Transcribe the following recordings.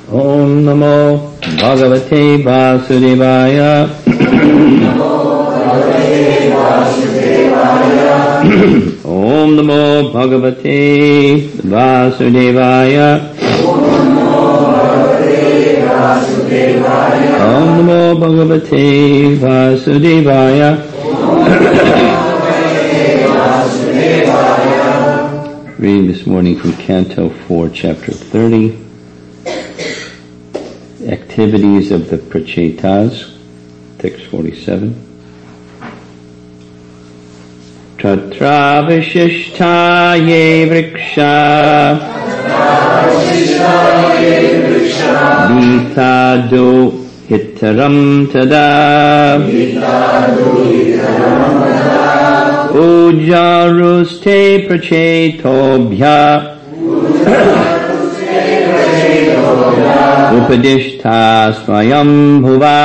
Om Namo Bhagavate Vasudevaya. Om Namo Bhagavate Vasudevaya. Om Namo Bhagavate Vasudevaya. Reading this morning from Canto 4, Chapter 30. Activities of the Prachetas, text 47. Tatra Vishishtaye Vriksha Vitado Hitaram Tada Ujaruste Prachetobhya Upadishta Swayambhuva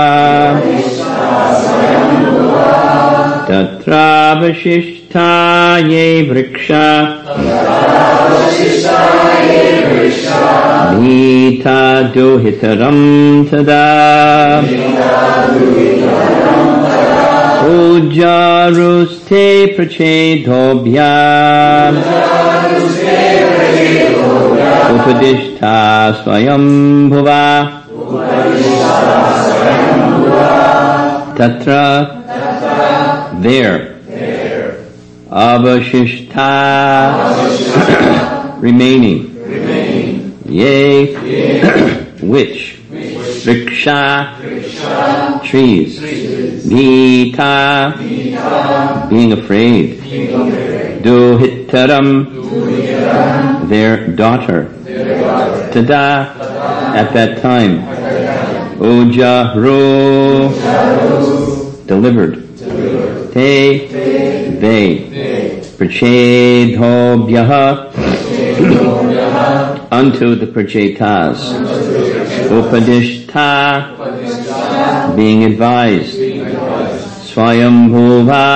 Tatra Vishishtaye Vriksha Bhita Duhitaram Tada Ujaruste Prachedobhya Upadishta Swayambhuva Tatra there Avashishta remaining Ye which Vriksha trees Vita being afraid Duhitaram their daughter Tada at that time Ujaru delivered Te they Prachedobhyaha unto the Prachetas Upadishta being advised Swayambhuva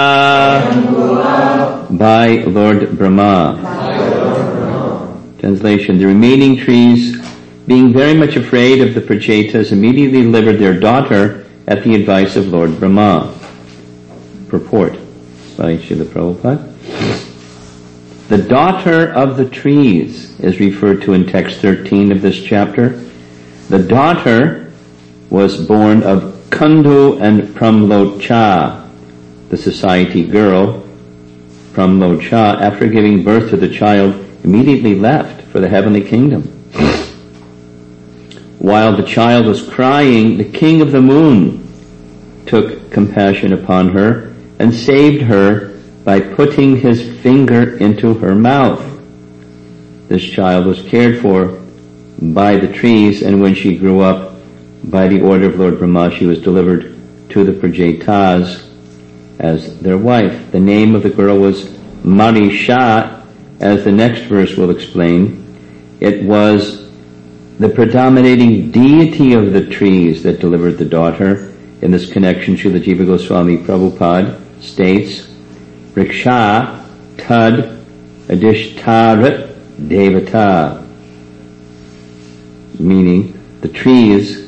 by Lord Brahma. Translation: the remaining trees, being very much afraid of the Prachetas, immediately delivered their daughter at the advice of Lord Brahma. Purport by Srila Prabhupada. The daughter of the trees is referred to in text 13 of this chapter. The daughter was born of Kundu and Pramlocha, the society girl. Pramlocha, after giving birth to the child, immediately left for the heavenly kingdom. While the child was crying, the king of the moon took compassion upon her and saved her by putting his finger into her mouth. This child was cared for by the trees, and when she grew up, by the order of Lord Brahma, she was delivered to the Prachetas as their wife. The name of the girl was Marisha, as the next verse will explain. It was the predominating deity of the trees that delivered the daughter. In this connection, Srila Jiva Goswami Prabhupada states, Vriksha Tad Adishtarat Devata, meaning the trees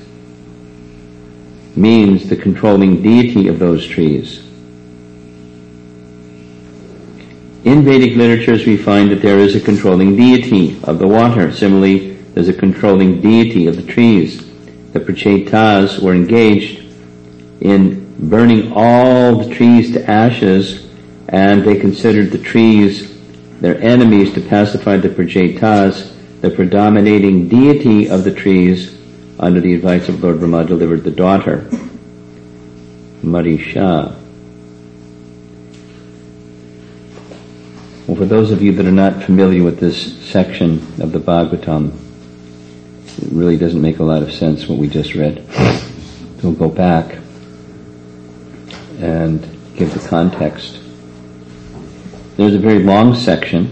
means the controlling deity of those trees. In Vedic literatures we find that there is a controlling deity of the water. Similarly, there's a controlling deity of the trees. The Prachetas were engaged in burning all the trees to ashes, and they considered the trees their enemies. To pacify the Prachetas, the predominating deity of the trees, under the advice of Lord Brahma, delivered the daughter, Marisha. Well, for those of you that are not familiar with this section of the Bhagavatam, it really doesn't make a lot of sense what we just read. So we'll go back and give the context. There's a very long section.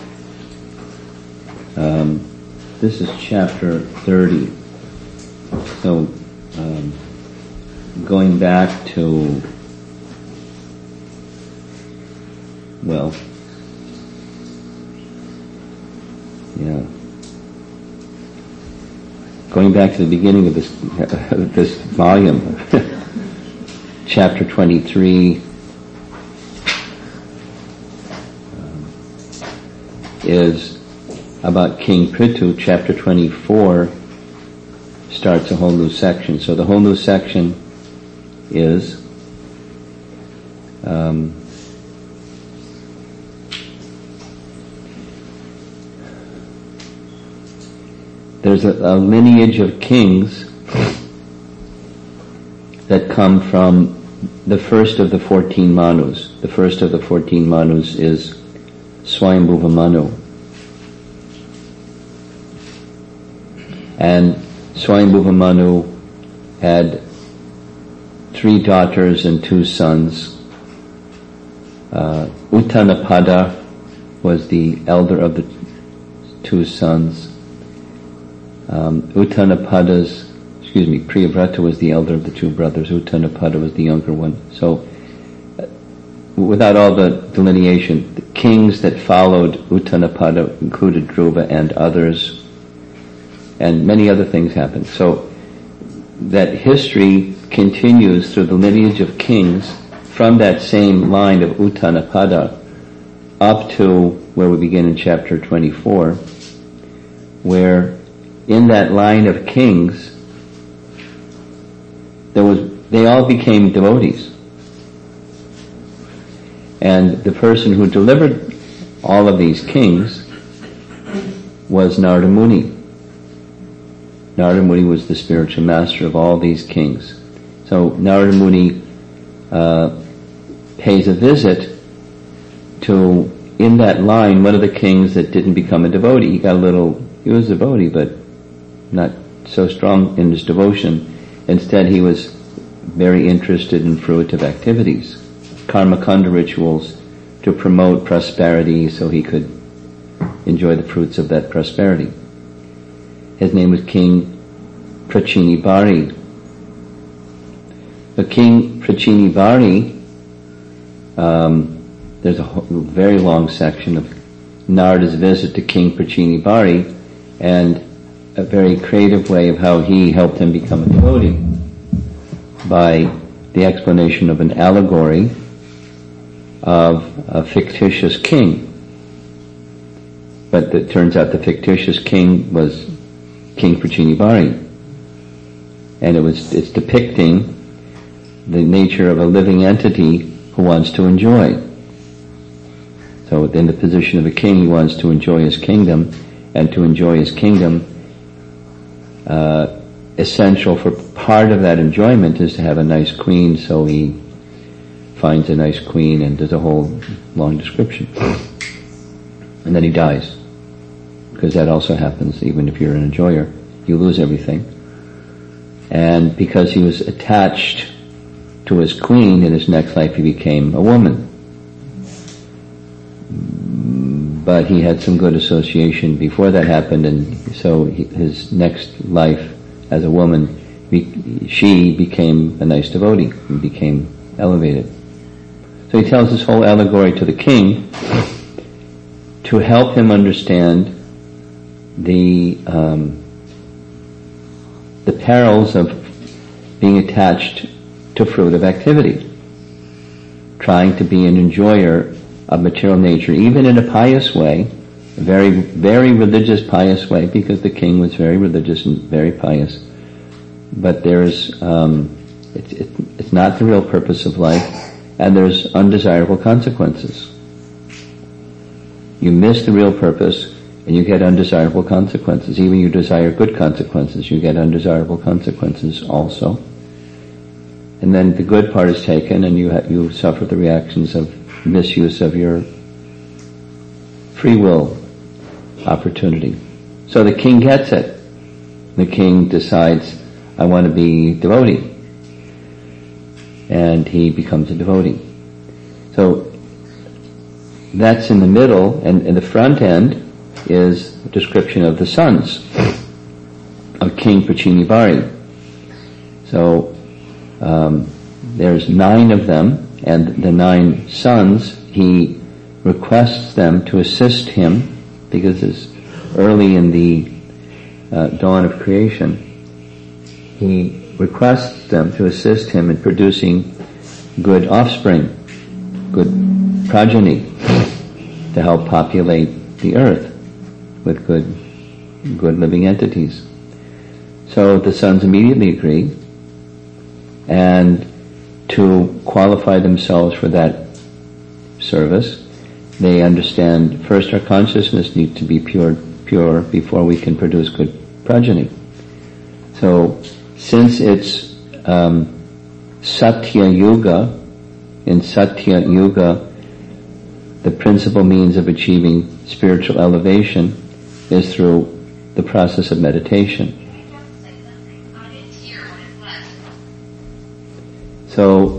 This is chapter 30. So, going back to, well, going back to the beginning of this volume, chapter 23 is about King Prithu. Chapter 24 starts a whole new section. So the whole new section is there's a lineage of kings that come from the first of the 14 Manus. The first of the 14 Manus is Swayambhuva Manu. And Swayambhuva Manu had 3 daughters and 2 sons. Uttanapada was the elder of the 2 sons. Priyavrata was the elder of the 2 brothers. Uttanapada was the younger one. So, without all the delineation, the kings that followed Uttanapada included Dhruva and others, and many other things happened. So, that history continues through the lineage of kings from that same line of Uttanapada up to where we begin in chapter 24, where in that line of kings, they all became devotees. And the person who delivered all of these kings was Narada Muni. Narada Muni was the spiritual master of all these kings. So Narada Muni pays a visit to, in that line, one of the kings that didn't become a devotee. He was a devotee, but not so strong in his devotion. Instead, he was very interested in fruitive activities, karmakanda rituals to promote prosperity so he could enjoy the fruits of that prosperity. His name was King Prachinibari. The King Prachinibari, there's a very long section of Narada's visit to King Prachinibari, and a very creative way of how he helped him become a devotee by the explanation of an allegory of a fictitious king. But it turns out the fictitious king was King Prachinibari. And it's depicting the nature of a living entity who wants to enjoy. So in the position of a king, he wants to enjoy his kingdom, and to enjoy his kingdom, essential for part of that enjoyment is to have a nice queen, so he finds a nice queen, and there's a whole long description. And then he dies. Because that also happens, even if you're an enjoyer. You lose everything. And because he was attached to his queen, in his next life he became a woman. But he had some good association before that happened, and so his next life as a woman, she became a nice devotee and became elevated. So he tells this whole allegory to the king to help him understand the perils of being attached to fruitive activity, trying to be an enjoyer of material nature, even in a pious way, a very, very religious, pious way, because the king was very religious and very pious. But there's, it's not the real purpose of life, and there's undesirable consequences. You miss the real purpose, and you get undesirable consequences. Even you desire good consequences, you get undesirable consequences also. And then the good part is taken, and you suffer the reactions of misuse of your free will opportunity. So the king gets it. The king decides, I want to be devotee. And he becomes a devotee. So that's in the middle, and in the front end is a description of the sons of King Prachinibari. So there's 9 of them, and the 9 sons, he requests them to assist him, because it's early in the dawn of creation, he requests them to assist him in producing good offspring, good progeny, to help populate the earth with good living entities. So the sons immediately agree, and to qualify themselves for that service, they understand first our consciousness needs to be pure before we can produce good progeny. So since it's Satya Yuga, in Satya Yuga, the principal means of achieving spiritual elevation is through the process of meditation. So,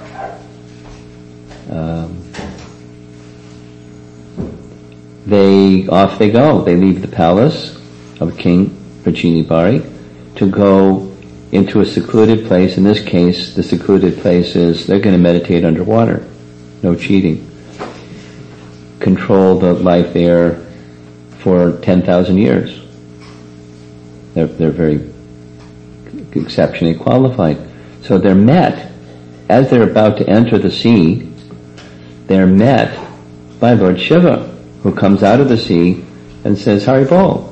off they go. They leave the palace of King Prachinibari to go into a secluded place. In this case, the secluded place is they're going to meditate underwater. No cheating. Control the life there for 10,000 years. They're very exceptionally qualified. So they're met, as they're about to enter the sea, they're met by Lord Shiva, who comes out of the sea and says, Haribol.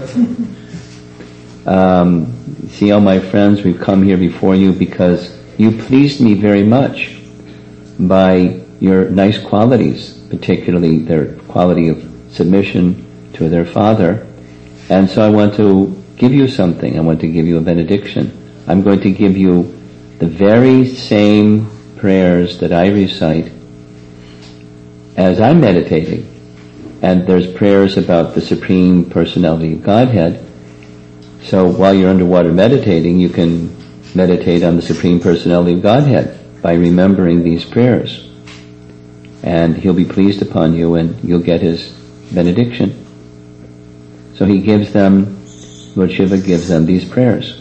See, all my friends, we've come here before you because you pleased me very much by your nice qualities, particularly their quality of submission to their father. And so I want to give you something. I want to give you a benediction. I'm going to give you the very same prayers that I recite as I'm meditating. And there's prayers about the Supreme Personality of Godhead. So while you're underwater meditating, you can meditate on the Supreme Personality of Godhead by remembering these prayers. And He'll be pleased upon you and you'll get His benediction. So He gives them, Lord Shiva gives them these prayers.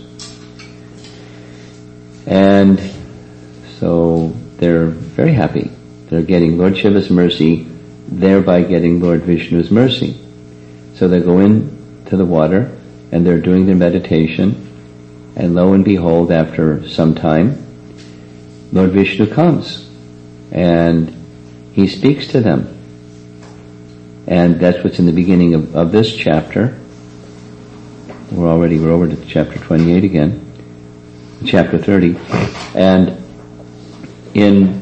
And so they're very happy. They're getting Lord Shiva's mercy, thereby getting Lord Vishnu's mercy. So they go into the water and they're doing their meditation, and lo and behold, after some time, Lord Vishnu comes and He speaks to them. And that's what's in the beginning of this chapter. We're over to chapter 28 again. Chapter 30. And in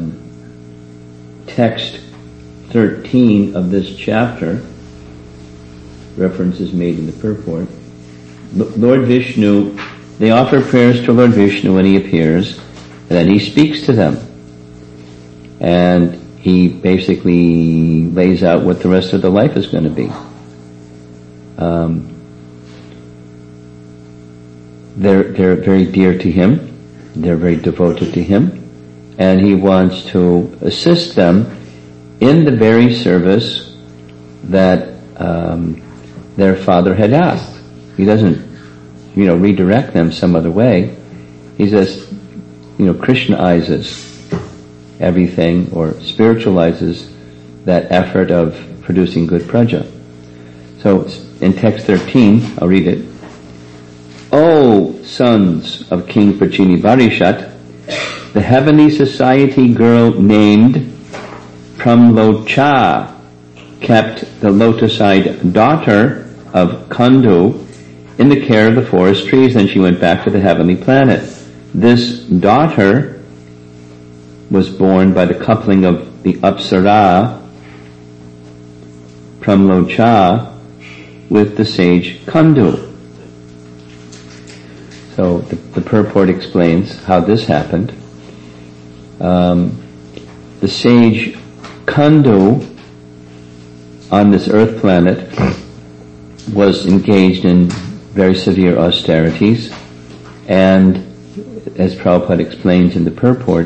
text 13 of this chapter, reference is made in the purport, Lord Vishnu, they offer prayers to Lord Vishnu when He appears, and then He speaks to them. And He basically lays out what the rest of the life is going to be. They're very dear to Him. They're very devoted to Him. And He wants to assist them in the very service that their father had asked. He doesn't, redirect them some other way. He just, Krishnaizes everything, or spiritualizes that effort of producing good praja. So in text 13, I'll read it. O sons of King Prachinibarhishat, the heavenly society girl named Pramlocha kept the lotus-eyed daughter of Kandu in the care of the forest trees. Then she went back to the heavenly planet. This daughter was born by the coupling of the Apsara, Pramlocha, with the sage Kandu. So the purport explains how this happened. The sage Kandu on this earth planet was engaged in very severe austerities, and as Prabhupada explains in the purport,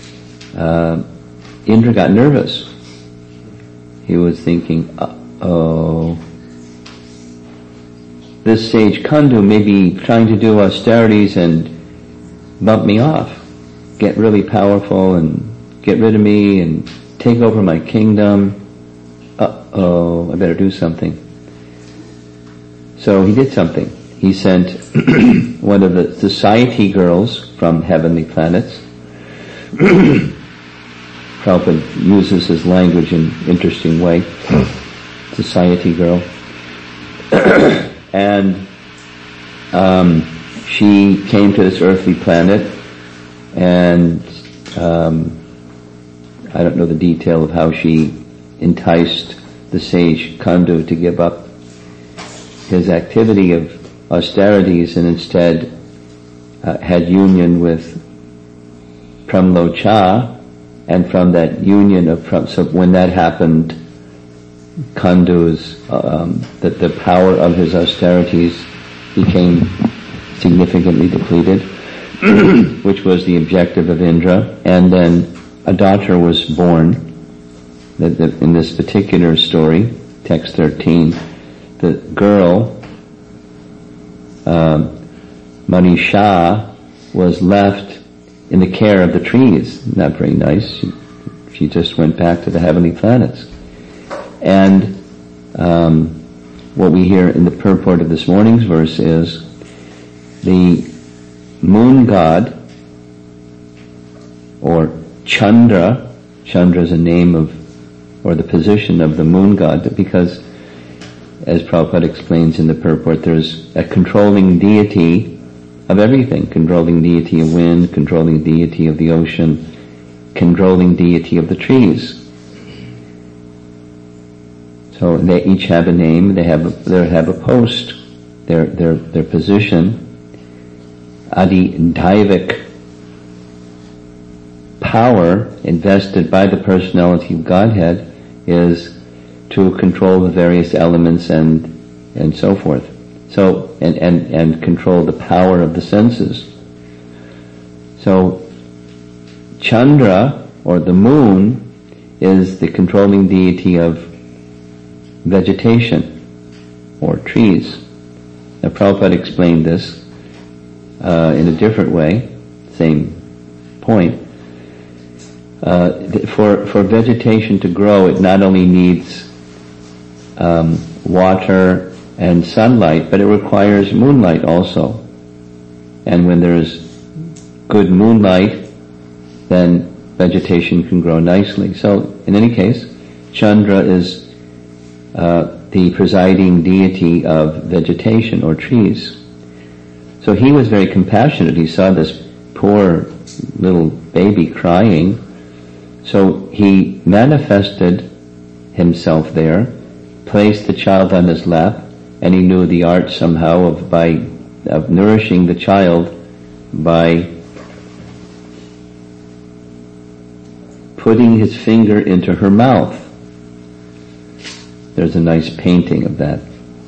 Indra got nervous. He was thinking, this sage Kandu may be trying to do austerities and bump me off, get really powerful and get rid of me and take over my kingdom. I better do something. So he did something. He sent one of the society girls from heavenly planets. Prabhupada uses his language in an interesting way. Society girl. And she came to this earthly planet, and I don't know the detail of how she enticed the sage Kandu to give up his activity of austerities and instead had union with Pramlocha, and from that union of so when that happened, Kandu's the power of his austerities became significantly depleted, which was the objective of Indra, and then a daughter was born. In this particular story, text 13, the girl, Manisha, was left in the care of the trees. Not very nice. She just went back to the heavenly planets. And what we hear in the purport of this morning's verse is the moon god, or Chandra. Chandra is a name of, or the position of the moon god, because, as Prabhupada explains in the purport, there's a controlling deity of everything, controlling deity of wind, controlling deity of the ocean, controlling deity of the trees. So they each have a name, they have a post, their position. Adi Daivik power invested by the personality of Godhead is to control the various elements and so forth. So and control the power of the senses. So Chandra, or the moon, is the controlling deity of vegetation or trees. Now Prabhupada explained this in a different way, same point. For vegetation to grow, it not only needs water and sunlight, but it requires moonlight also. And when there's good moonlight, then vegetation can grow nicely. So, in any case, Chandra is the presiding deity of vegetation or trees. So he was very compassionate. He saw this poor little baby crying. So he manifested himself there, placed the child on his lap, and he knew the art somehow of nourishing the child by putting his finger into her mouth. There's a nice painting of that.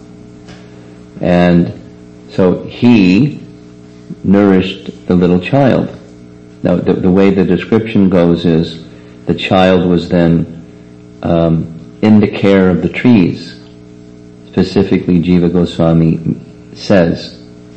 And so he nourished the little child. Now the way the description goes is the child was then in the care of the trees. Specifically, Jiva Goswami says,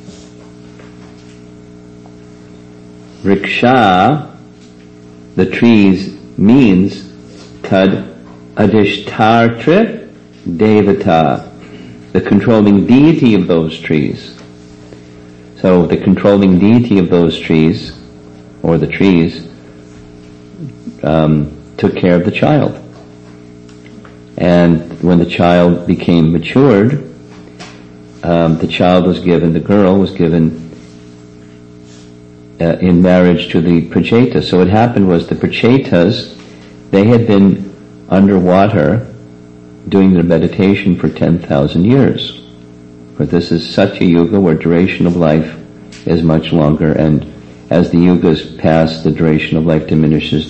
Riksha, the trees, means Tad Adishtartra Devata, the controlling deity of those trees. So the controlling deity of those trees, or the trees, took care of the child. And when the child became matured, the girl was given in marriage to the Prachetas. So what happened was the Prachetas, they had been underwater doing their meditation for 10,000 years. For this is Satya Yuga, where duration of life is much longer, and as the yugas pass, the duration of life diminishes,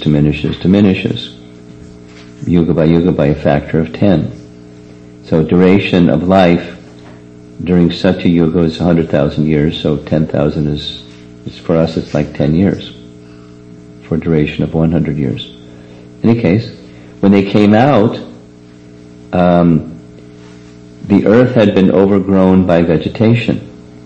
yuga by a factor of 10. So duration of life during Satya Yuga is 100,000 years, so 10,000 is for us, it's like 10 years for duration of 100 years. In any case, when they came out, the earth had been overgrown by vegetation,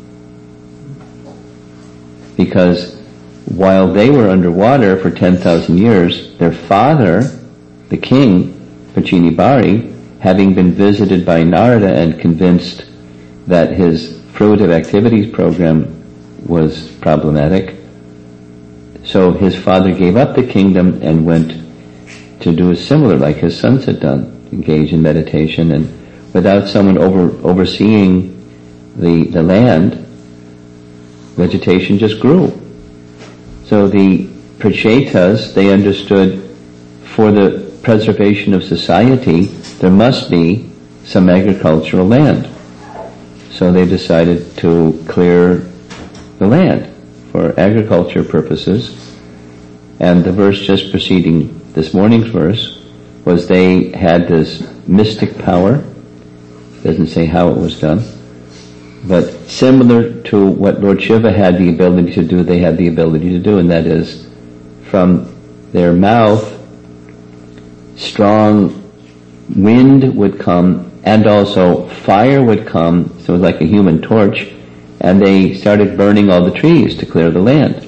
because while they were underwater for 10,000 years, their father, the king, Pachini Bari, having been visited by Narada and convinced that his fruitive activities program was problematic. So his father gave up the kingdom and went to do a similar, like his sons had done, engage in meditation, and without someone overseeing the land, vegetation just grew. So the Prachetas, they understood for the preservation of society, there must be some agricultural land. So they decided to clear the land for agriculture purposes. And the verse just preceding this morning's verse was they had this mystic power. Doesn't say how it was done. But similar to what Lord Shiva had the ability to do, they had the ability to do, and that is from their mouth, strong wind would come, and also fire would come, so it was like a human torch, and they started burning all the trees to clear the land.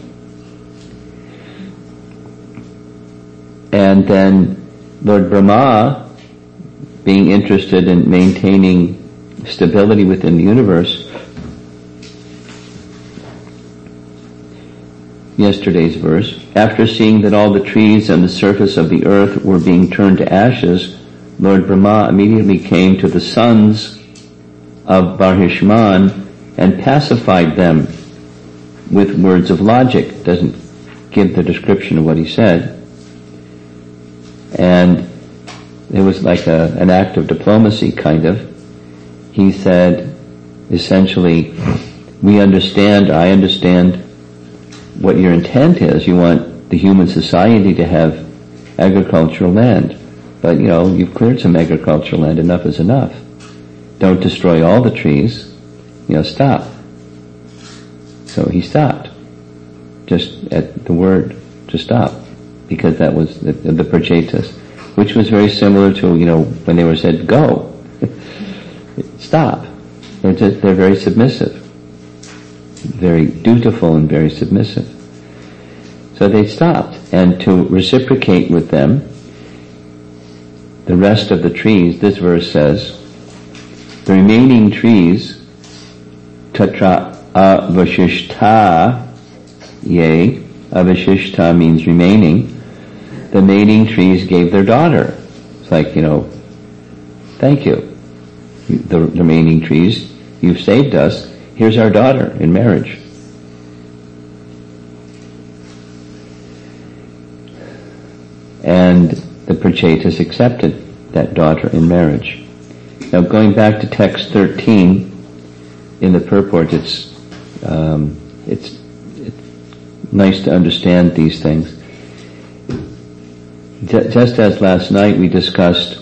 And then Lord Brahma, being interested in maintaining stability within the universe, yesterday's verse, after seeing that all the trees on the surface of the earth were being turned to ashes, Lord Brahma immediately came to the sons of Barhishman and pacified them with words of logic. Doesn't give the description of what he said. And it was like an act of diplomacy, kind of. He said, essentially, I understand what your intent is. You want the human society to have agricultural land. But, you've cleared some agricultural land. Enough is enough. Don't destroy all the trees. Stop. So he stopped. Just at the word to stop. Because that was the Prachetas. Which was very similar to, when they were said, go. Stop. They're very submissive. Very dutiful and very submissive. So they stopped. And to reciprocate with them, the rest of the trees, this verse says, the remaining trees, tatra avashishta, avashishta means remaining, the remaining trees gave their daughter. It's like, thank you. The remaining trees, you've saved us, here's our daughter in marriage. And the Prachetas accepted that daughter in marriage. Now going back to text 13, in the purport, it's nice to understand these things. Just as last night we discussed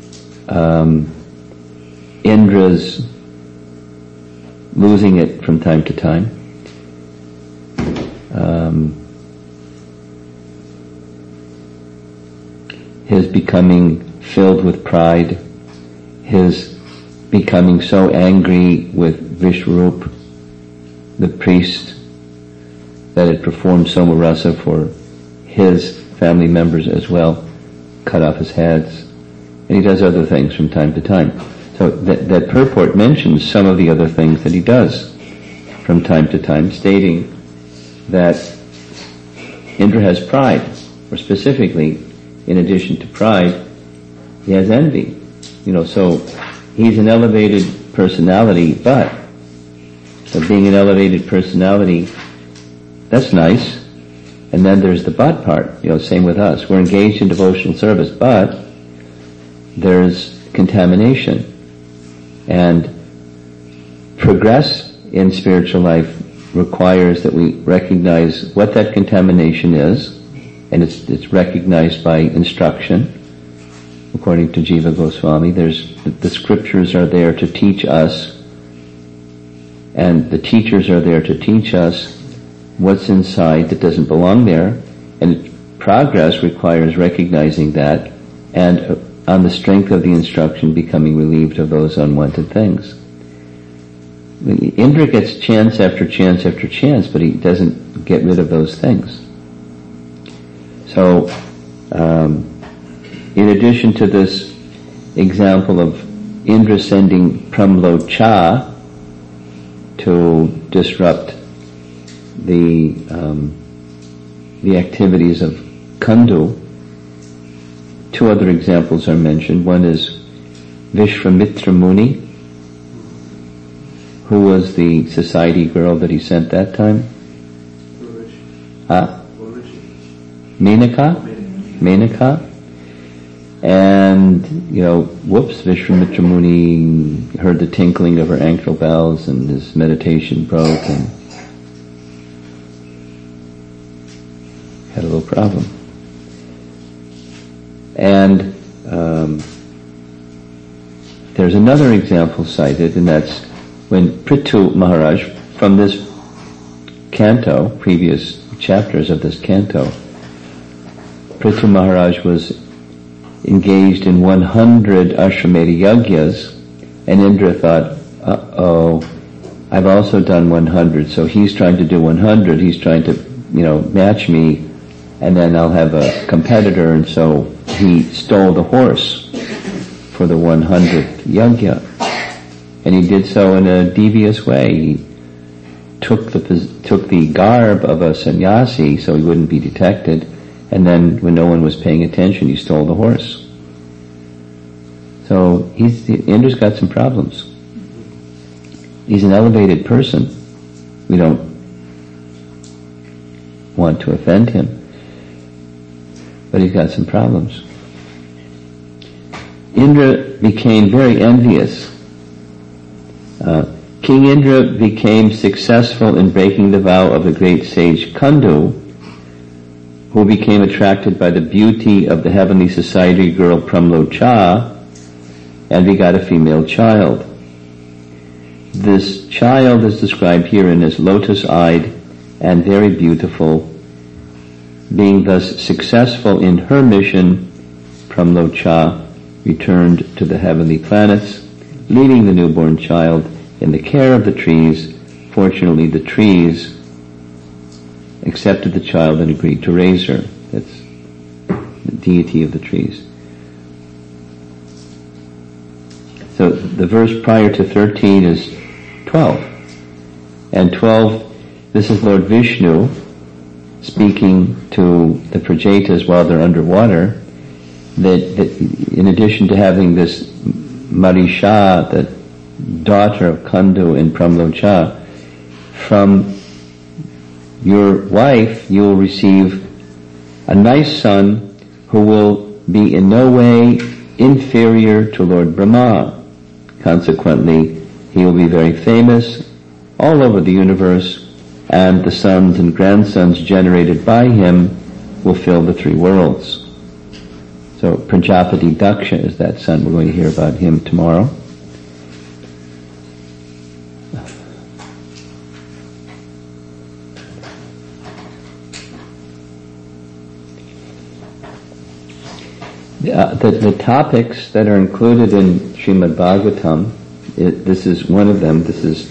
Indra's losing it from time to time, his becoming filled with pride, his becoming so angry with Vishwarup, the priest that had performed Soma Rasa for his family members as well, cut off his heads, and he does other things from time to time. So that purport mentions some of the other things that he does from time to time, stating that Indra has pride, or specifically, in addition to pride, he has envy. So he's an elevated personality, but being an elevated personality, that's nice. And then there's the but part, same with us. We're engaged in devotional service, but there's contamination. And progress in spiritual life requires that we recognize what that contamination is, and it's recognized by instruction. According to Jiva Goswami, the scriptures are there to teach us, and the teachers are there to teach us what's inside that doesn't belong there, and progress requires recognizing that, and on the strength of the instruction becoming relieved of those unwanted things. Indra gets chance after chance after chance, but he doesn't get rid of those things. So, in addition to this example of Indra sending Pramlocha to disrupt the activities of Kandu. Two other examples are mentioned. One is Vishwamitra Muni, who was the society girl that he sent that time. Menaka. And, Vishwamitra Muni heard the tinkling of her ankle bells and his meditation broke and had a little problem. And there's another example cited, and that's when Prithu Maharaj, from this canto, previous chapters of this canto, Prithu Maharaj was engaged in 100 Ashwamedha Yagyas, and Indra thought, I've also done 100, so he's trying to do 100, he's trying to, match me, and then I'll have a competitor, and so he stole the horse for the 100th yagya. And he did so in a devious way. He took the garb of a sannyasi so he wouldn't be detected, and then when no one was paying attention, he stole the horse. So Indra's got some problems. He's an elevated person. We don't want to offend him, but he's got some problems. Indra became very envious. King Indra became successful in breaking the vow of the great sage Kandu, who became attracted by the beauty of the heavenly society girl Pramlocha, and begot a female child. This child is described herein as lotus-eyed and very beautiful. Being thus successful in her mission, Pramlocha returned to the heavenly planets, leaving the newborn child in the care of the trees. Fortunately, the trees accepted the child and agreed to raise her. That's the deity of the trees. So the verse prior to 13 is 12. And 12, this is Lord Vishnu speaking to the Prajetas while they're underwater, that in addition to having this Marisha, the daughter of Kandu and Pramlocha, from your wife you will receive a nice son who will be in no way inferior to Lord Brahma. Consequently, he will be very famous all over the universe, and the sons and grandsons generated by him will fill the three worlds. So Prajapati Daksha is that son. We're going to hear about him tomorrow. The topics that are included in Srimad Bhagavatam, this is one of them. This is,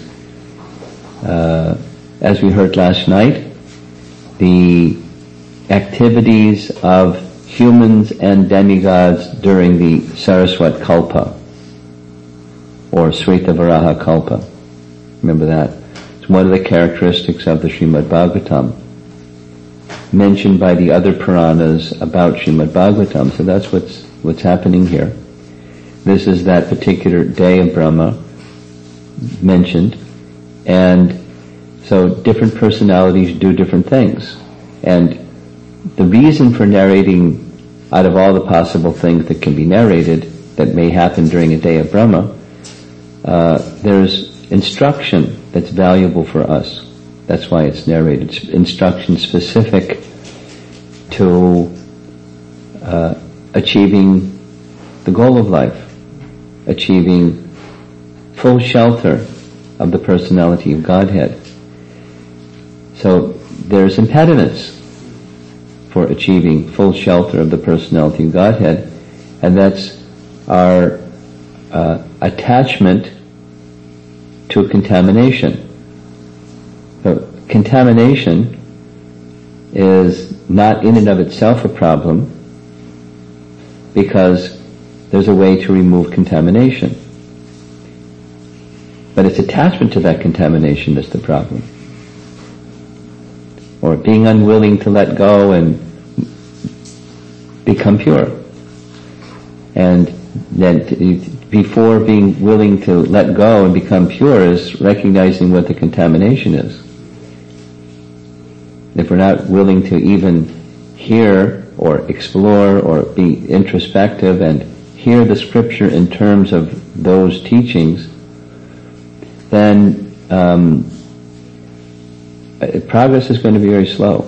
as we heard last night, the activities of humans and demigods during the Saraswat Kalpa, or Svetavaraha Kalpa. Remember that. It's one of the characteristics of the Srimad Bhagavatam, mentioned by the other Puranas about Srimad Bhagavatam. So that's what's happening here. This is that particular day of Brahma mentioned, and so different personalities do different things. And the reason for narrating out of all the possible things that can be narrated that may happen during a day of Brahma, there's instruction that's valuable for us. That's why it's narrated. It's instruction specific to achieving the goal of life, achieving full shelter of the personality of Godhead. So there's impediments for achieving full shelter of the personality of Godhead, and that's our attachment to contamination. So contamination is not in and of itself a problem, because there's a way to remove contamination. But it's attachment to that contamination that's the problem. Or being unwilling to let go and become pure. And then before being willing to let go and become pure is recognizing what the contamination is. If we're not willing to even hear or explore or be introspective and hear the scripture in terms of those teachings, then progress is going to be very slow.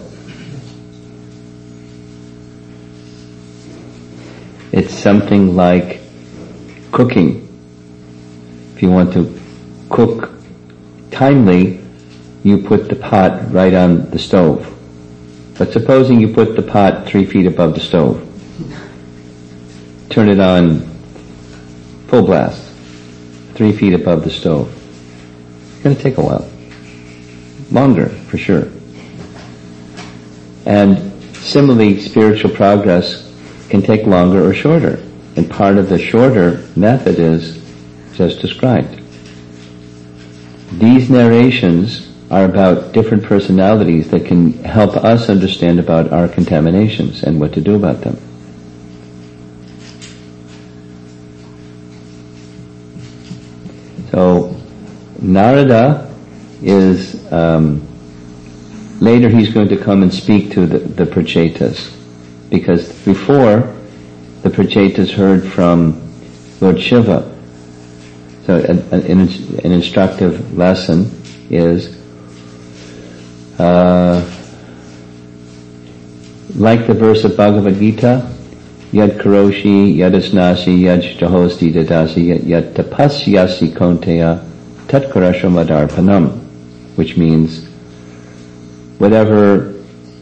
It's something like cooking. If you want to cook timely, you put the pot right on the stove. But supposing you put the pot 3 feet above the stove, turn it on full blast, 3 feet above the stove. It's going to take a while. Longer, for sure. And similarly, spiritual progress can take longer or shorter. And part of the shorter method is just described. These narrations are about different personalities that can help us understand about our contaminations and what to do about them. So, Narada is, later he's going to come and speak to the Prachetas, because before the Prachetas heard from Lord Shiva. So an instructive lesson is, like the verse of Bhagavad Gita, Yad karoshi, yad asnasi, yad jahosti dadasi, yad tapasyasi konteya, tat karashamadarpanam, which means whatever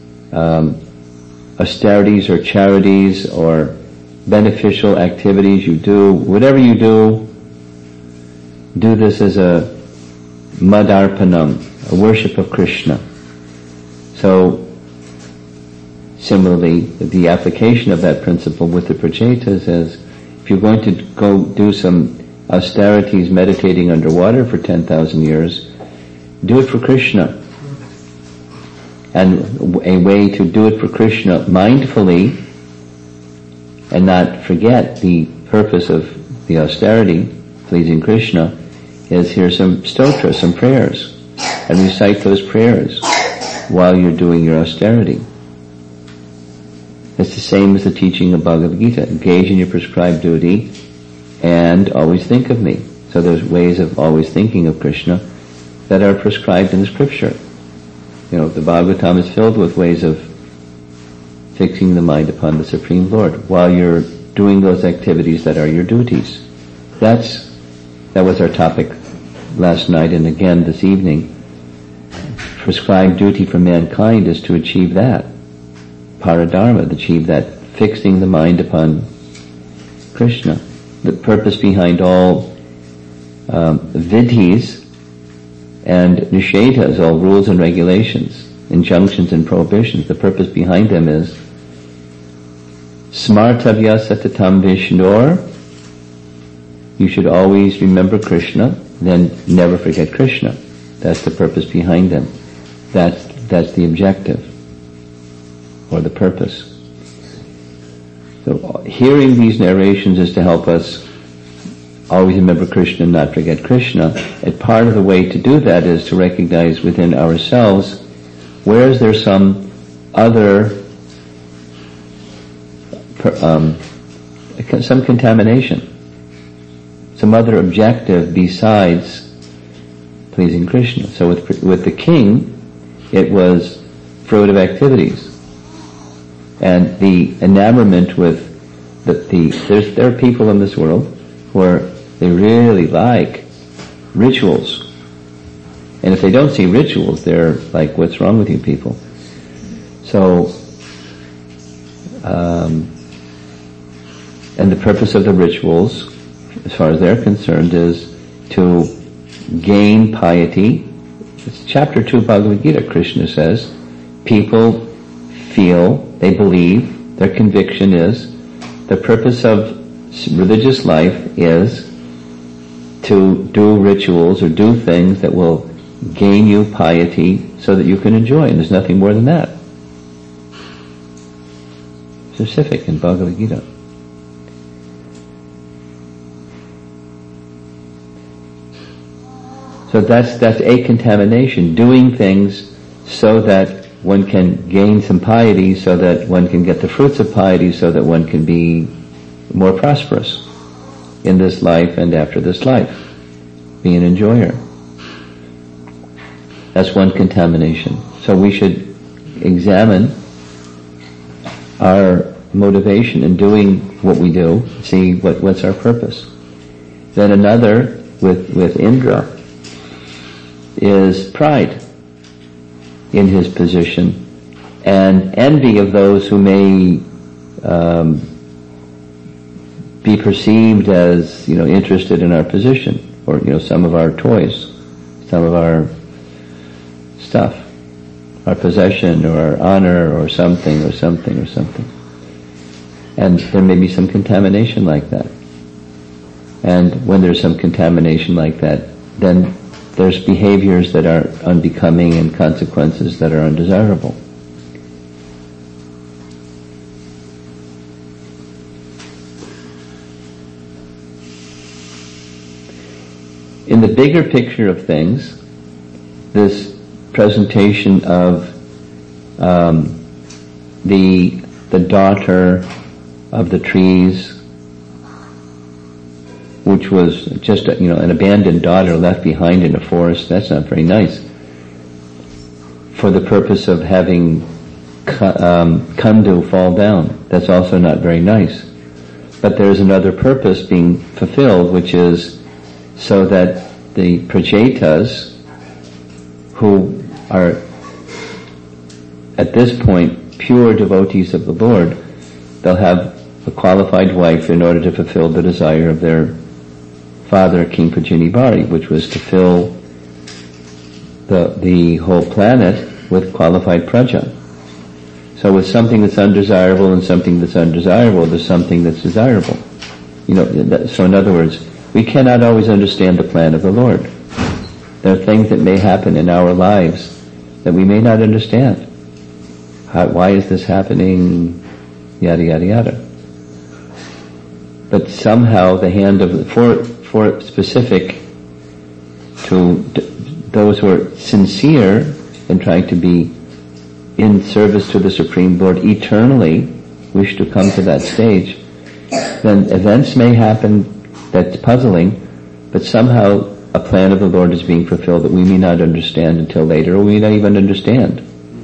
austerities or charities or beneficial activities you do, whatever you do this as a madarpanam, a worship of Krishna. So, similarly, the application of that principle with the Prachetas is, if you're going to go do some austerities meditating underwater for 10,000 years, do it for Krishna. And a way to do it for Krishna mindfully and not forget the purpose of the austerity, pleasing Krishna, is hear some stotra, some prayers, and recite those prayers while you're doing your austerity. It's the same as the teaching of Bhagavad Gita. Engage in your prescribed duty and always think of me. So there's ways of always thinking of Krishna that are prescribed in the scripture. You know, the Bhagavatam is filled with ways of fixing the mind upon the Supreme Lord while you're doing those activities that are your duties. That was our topic last night and again this evening. Prescribed duty for mankind is to achieve that. Paradharma, to achieve that fixing the mind upon Krishna. The purpose behind all vidhis and nishedhas, all rules and regulations, injunctions and prohibitions, the purpose behind them is smartavya satatam vishnor. You should always remember Krishna, then never forget Krishna. That's the purpose behind them. That's the objective, or the purpose. So hearing these narrations is to help us always remember Krishna and not forget Krishna. And part of the way to do that is to recognize within ourselves, where is there some other, some contamination, some other objective besides pleasing Krishna. So with the king, it was fruitive activities. And the enamorment with there are people in this world where they really like rituals. And if they don't see rituals, they're like, what's wrong with you people? So, and the purpose of the rituals, as far as they're concerned, is to gain piety. It's chapter 2 of Bhagavad Gita. Krishna says, people feel, they believe, their conviction is, the purpose of religious life is to do rituals or do things that will gain you piety so that you can enjoy, and there's nothing more than that. Specific in Bhagavad Gita. So that's a contamination, doing things so that one can gain some piety, so that one can get the fruits of piety, so that one can be more prosperous in this life and after this life. Be an enjoyer. That's one contamination. So we should examine our motivation in doing what we do, see what's our purpose. Then another, with Indra, is pride in his position and envy of those who may be perceived as, interested in our position, or, some of our toys, some of our stuff, our possession or our honor or something. And there may be some contamination like that. And when there's some contamination like that, then there's behaviors that are unbecoming and consequences that are undesirable. In the bigger picture of things, this presentation of the daughter of the trees, which was just an abandoned daughter left behind in a forest, that's not very nice. For the purpose of having Kandu fall down, that's also not very nice. But there's another purpose being fulfilled, which is so that the Prajetas, who are at this point pure devotees of the Lord, they'll have a qualified wife in order to fulfill the desire of their father, King Pajini, which was to fill the whole planet with qualified praja. So with something that's undesirable and something that's undesirable, there's something that's desirable. So in other words, we cannot always understand the plan of the Lord. There are things that may happen in our lives that we may not understand. Why is this happening? Yada, yada, yada. But somehow the hand of for specific to those who are sincere in trying to be in service to the Supreme Lord eternally, wish to come to that stage, then events may happen that's puzzling, but somehow a plan of the Lord is being fulfilled that we may not understand until later, or we may not even understand.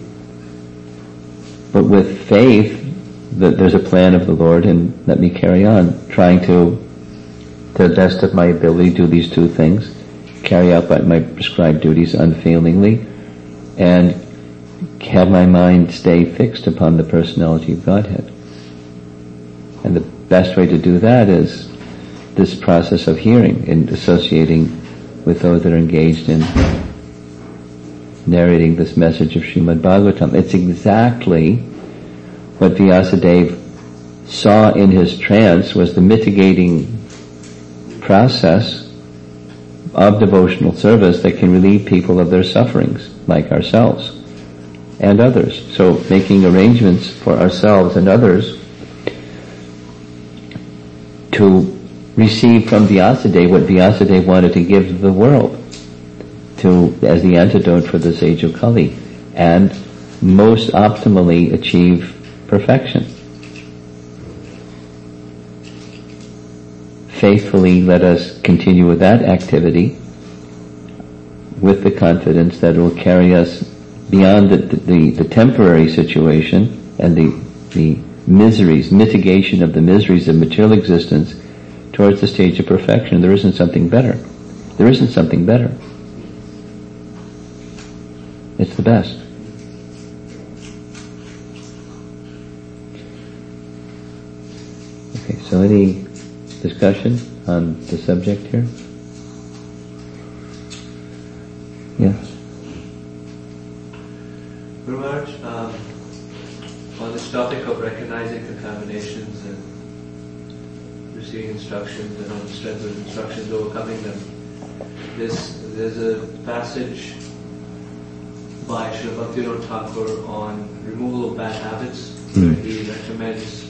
But with faith, that there's a plan of the Lord, and let me carry on, trying to the best of my ability, do these two things, carry out my prescribed duties unfailingly, and have my mind stay fixed upon the personality of Godhead. And the best way to do that is this process of hearing and associating with those that are engaged in narrating this message of Srimad Bhagavatam. It's exactly what Vyasadeva saw in his trance was the mitigating process of devotional service that can relieve people of their sufferings, like ourselves and others. So making arrangements for ourselves and others to receive from Vyasadeva what Vyasadeva wanted to give to the world as the antidote for this age of Kali, and most optimally achieve perfection. Faithfully let us continue with that activity with the confidence that it will carry us beyond the temporary situation and the miseries, mitigation of the miseries of material existence towards the stage of perfection. There isn't something better. There isn't something better. It's the best. Okay, so any discussion on the subject here? Yeah. Guru Maharaj, on this topic of recognizing contaminations and receiving instructions and on the strength of instructions, overcoming them, There's a passage by Srila Bhaktivinoda Thakur on removal of bad habits, where he recommends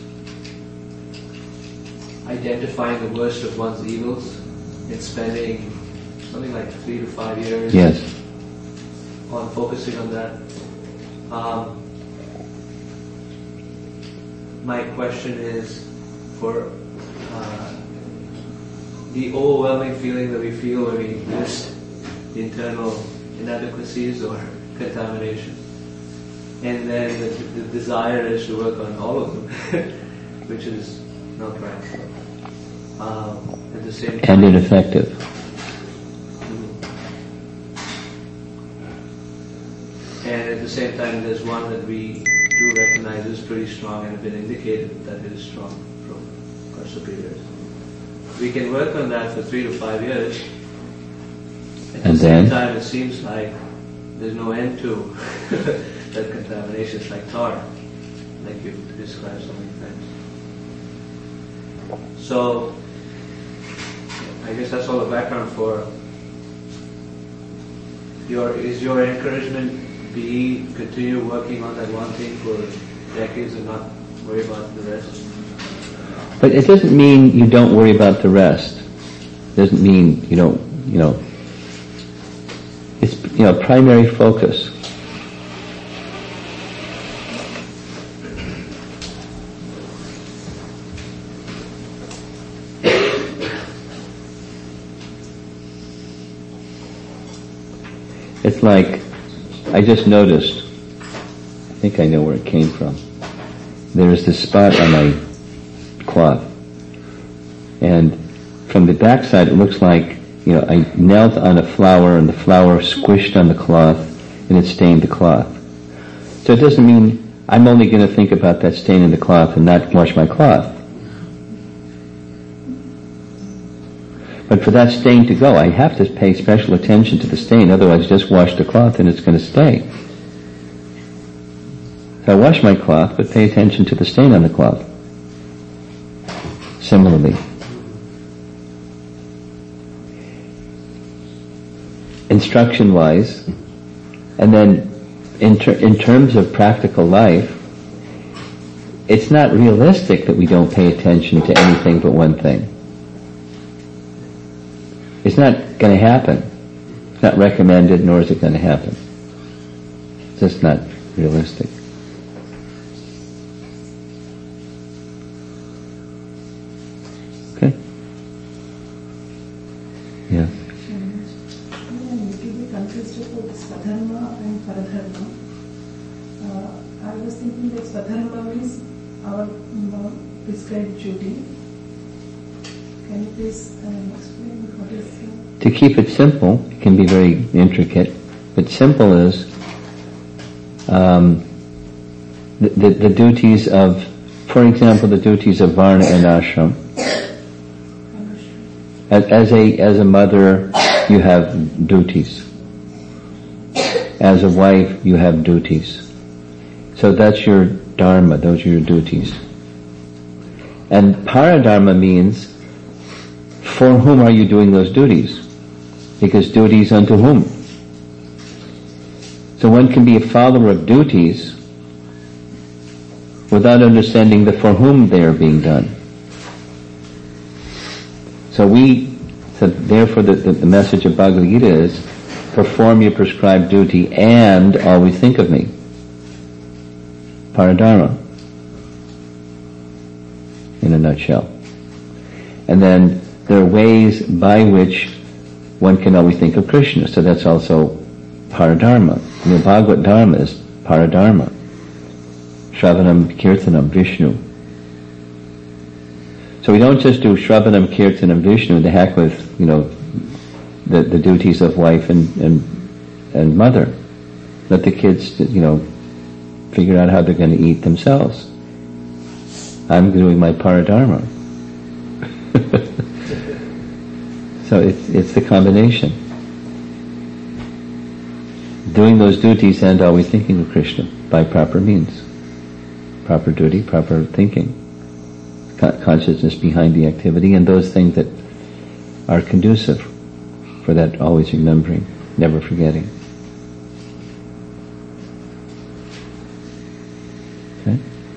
identifying the worst of one's evils and spending something like 3 to 5 years on focusing on that. My question is, for the overwhelming feeling that we feel when we list the internal inadequacies or contamination, and then the desire is to work on all of them, which is not right. At the same time, and ineffective. And at the same time, there's one that we do recognize is pretty strong and have been indicated that it is strong from our superiors. We can work on that for 3 to 5 years. At the same time, it seems like there's no end to that contamination. It's like tar, like you've described so many times. So, I guess that's all the background for is your encouragement be continue working on that one thing for decades and not worry about the rest? But it doesn't mean you don't worry about the rest. It doesn't mean you don't, it's, primary focus. It's like, I just noticed, I think I know where it came from. There's this spot on my cloth. And from the backside it looks like, I knelt on a flower and the flower squished on the cloth and it stained the cloth. So it doesn't mean I'm only going to think about that stain in the cloth and not wash my cloth. But for that stain to go, I have to pay special attention to the stain, otherwise just wash the cloth and it's going to stay. So I wash my cloth, but pay attention to the stain on the cloth. Similarly. Instruction-wise, and then in terms of practical life, it's not realistic that we don't pay attention to anything but one thing. It's not going to happen. It's not recommended, nor is it going to happen. It's just not realistic. Okay? Yeah. It will be confused about Swadharma and Paradharma. I was thinking that Swadharma means our prescribed duty. Can you please explain what is To keep it simple, it can be very intricate, but simple is the duties of, for example, the duties of Varna and Ashram. As a mother, you have duties. As a wife, you have duties. So that's your dharma, those are your duties. And paradharma means, for whom are you doing those duties? Because duties unto whom? So one can be a follower of duties without understanding the for whom they are being done. So therefore the message of Bhagavad Gita is, perform your prescribed duty and always think of me. Paradharma. In a nutshell. And then there are ways by which one can always think of Krishna, so that's also paradharma. The Bhagavad Dharma is paradharma. Shravanam, Kirtanam, Vishnu. So we don't just do Shravanam, Kirtanam, Vishnu, the heck with, the duties of wife and mother. Let the kids, figure out how they're going to eat themselves. I'm doing my paradharma. So it's the combination. Doing those duties and always thinking of Krishna by proper means. Proper duty, proper thinking. Consciousness behind the activity and those things that are conducive for for that always remembering, never forgetting. Okay?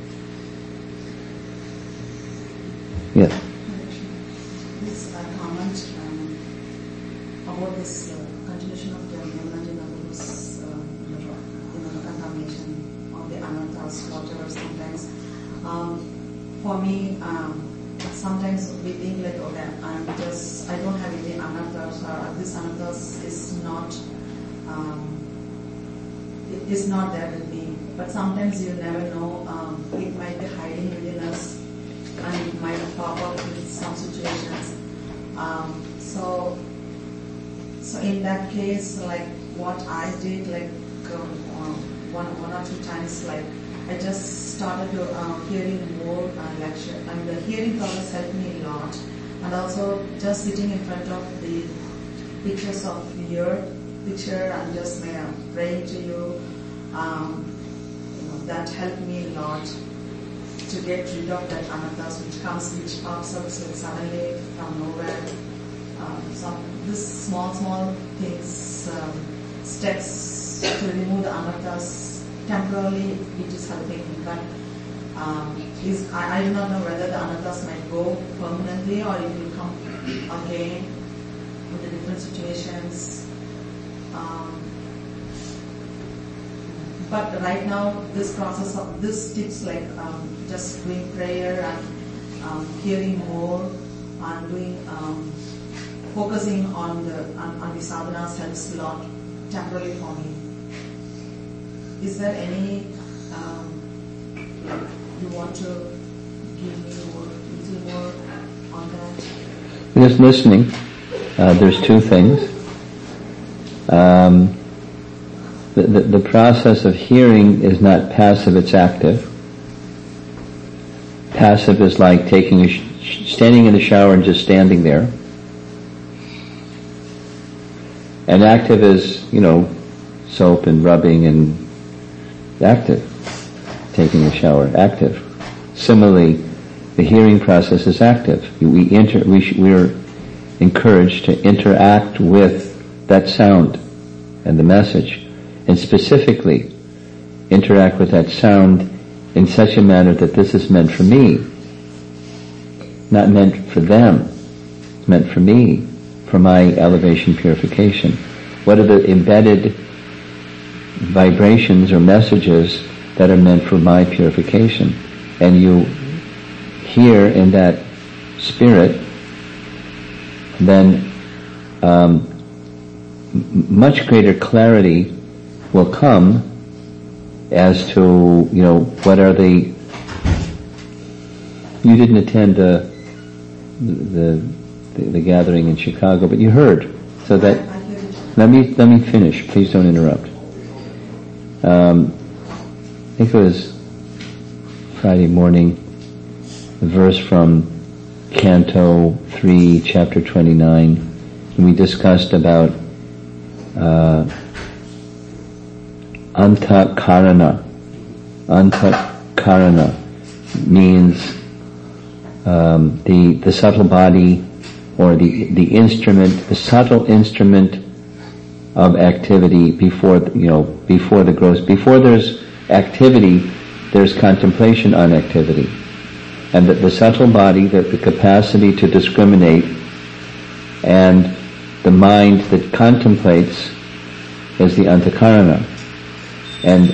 Yes. This comment about this continuation of the Yamunajanaguru's contamination of the anantas, whatever sometimes. For me, sometimes we think like, okay, I don't have any anantas, or this anantas is not there with me. But sometimes you never know, it might be hiding within us, and it might pop up in some situations. So in that case, like what I did, like one or two times, like I just started to hearing more lecture, and the hearing process helped me a lot. And also just sitting in front of the pictures of your picture and just praying to you, that helped me a lot to get rid of that anantas which pops up so suddenly from nowhere. This small things, steps to remove the anantas temporarily, it is helping me. But I do not know whether the anantas might go permanently or it will come again in the different situations. But right now, this process of this tips like just doing prayer and hearing more and doing focusing on the sadhanas helps a lot temporarily for me. Is there any you want to give me little more on that? Just listening. There's two things. The process of hearing is not passive, it's active. Passive is like standing in the shower and just standing there. And active is, soap and rubbing and active. Taking a shower, active. Similarly, the hearing process is active. We are encouraged to interact with that sound and the message. And specifically, interact with that sound in such a manner that this is meant for me. Not meant for them. It's meant for me, for my elevation purification. What are the embedded vibrations or messages that are meant for my purification? And you hear in that spirit, then much greater clarity will come as to, what are the... You didn't attend the gathering in Chicago, but you heard. So that... Let me finish. Please don't interrupt. I think it was Friday morning, the verse from Canto 3, Chapter 29, and we discussed about Antakarana. Antakarana means the subtle body, or the instrument, the subtle instrument of activity before the gross. Before there's activity, there's contemplation on activity, and the subtle body, the capacity to discriminate, and the mind that contemplates is the antakarana. And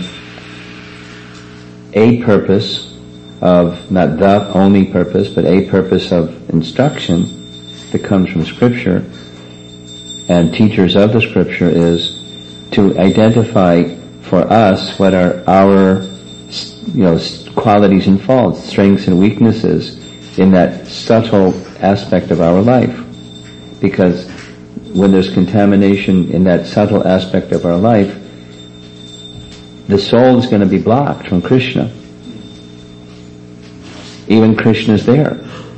a purpose of, not the only purpose, but a purpose of instruction that comes from Scripture and teachers of the Scripture is to identify for us what are our, qualities and faults, strengths and weaknesses in that subtle aspect of our life. Because when there's contamination in that subtle aspect of our life, the soul is going to be blocked from Krishna. Even Krishna is there.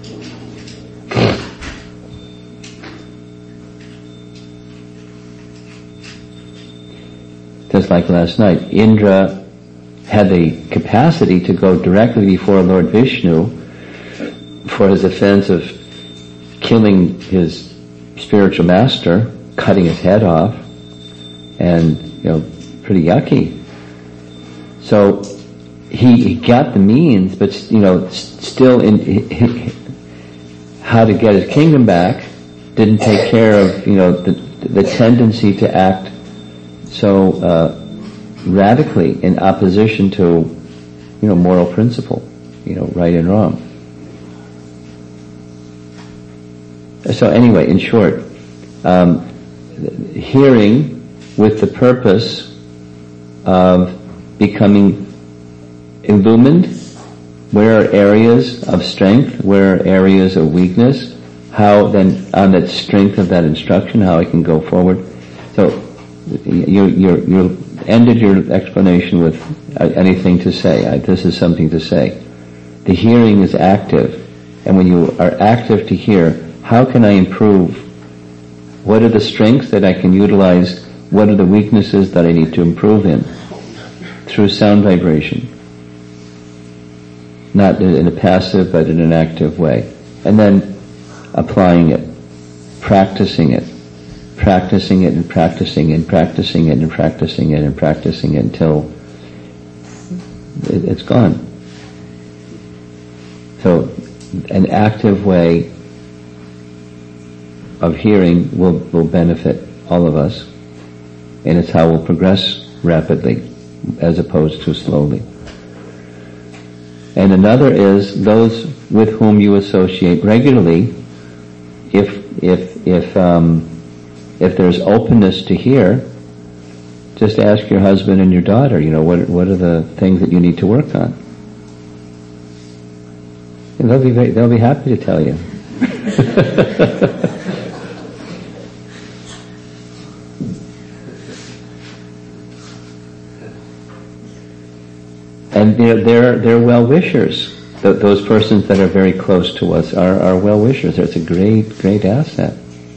Just like last night, Indra had the capacity to go directly before Lord Vishnu for his offense of killing his spiritual master, cutting his head off, and pretty yucky. So he got the means, but still how to get his kingdom back, didn't take care of the tendency to act so radically in opposition to moral principle, right and wrong. So anyway, in short, hearing with the purpose of becoming illumined, where are areas of strength, where are areas of weakness, how then on that strength of that instruction, how I can go forward. So you ended your explanation with anything to say. This is something to say. The hearing is active, and when you are active to hear, how can I improve? What are the strengths that I can utilize? What are the weaknesses that I need to improve in? Through sound vibration. Not in a passive, but in an active way. And then applying it, practicing it and practicing and practicing and practicing it and practicing it until it's gone. So an active way of hearing will benefit all of us, and it's how we'll progress rapidly as opposed to slowly. And another is those with whom you associate regularly. If there's openness to hear, just ask your husband and your daughter, what are the things that you need to work on? And they'll be happy to tell you. And they're well-wishers. Those persons that are very close to us are well-wishers. It's a great, great asset.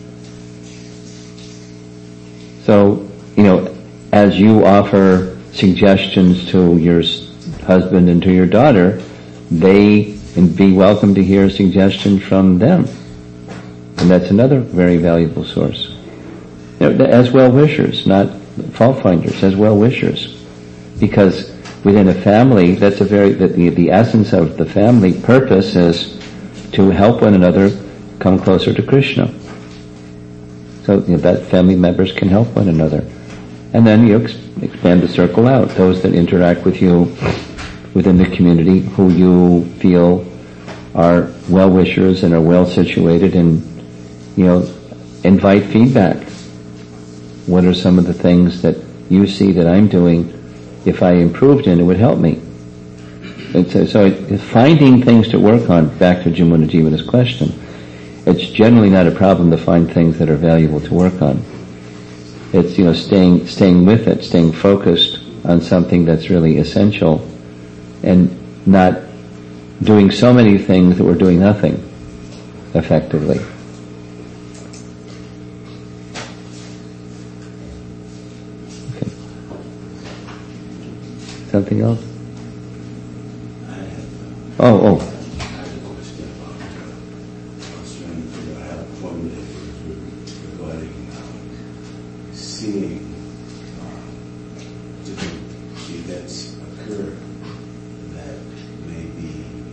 So, as you offer suggestions to your husband and to your daughter, they can be welcome to hear a suggestion from them. And that's another very valuable source. As well-wishers, not fault-finders, as well-wishers. Because within a family, that's the essence of the family purpose is to help one another come closer to Krishna. So that family members can help one another. And then you expand the circle out. Those that interact with you within the community who you feel are well-wishers and are well-situated, and invite feedback. What are some of the things that you see that I'm doing? If I improved in it, would help me. So finding things to work on, back to Jamuna Jivana's question, it's generally not a problem to find things that are valuable to work on. It's, staying with it, staying focused on something that's really essential, and not doing so many things that we're doing nothing effectively. Something else? Oh. I had a question about, I was trying to figure out how to formulate it regarding seeing different events occur that may be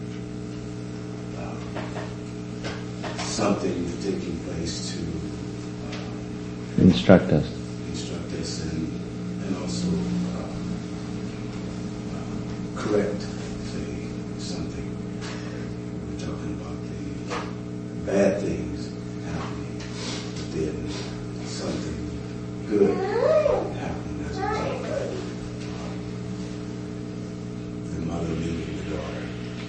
something taking place to instruct us and also correct, say, something. We're talking about the bad things happening, but then something good happening as a result of the mother leaving the daughter.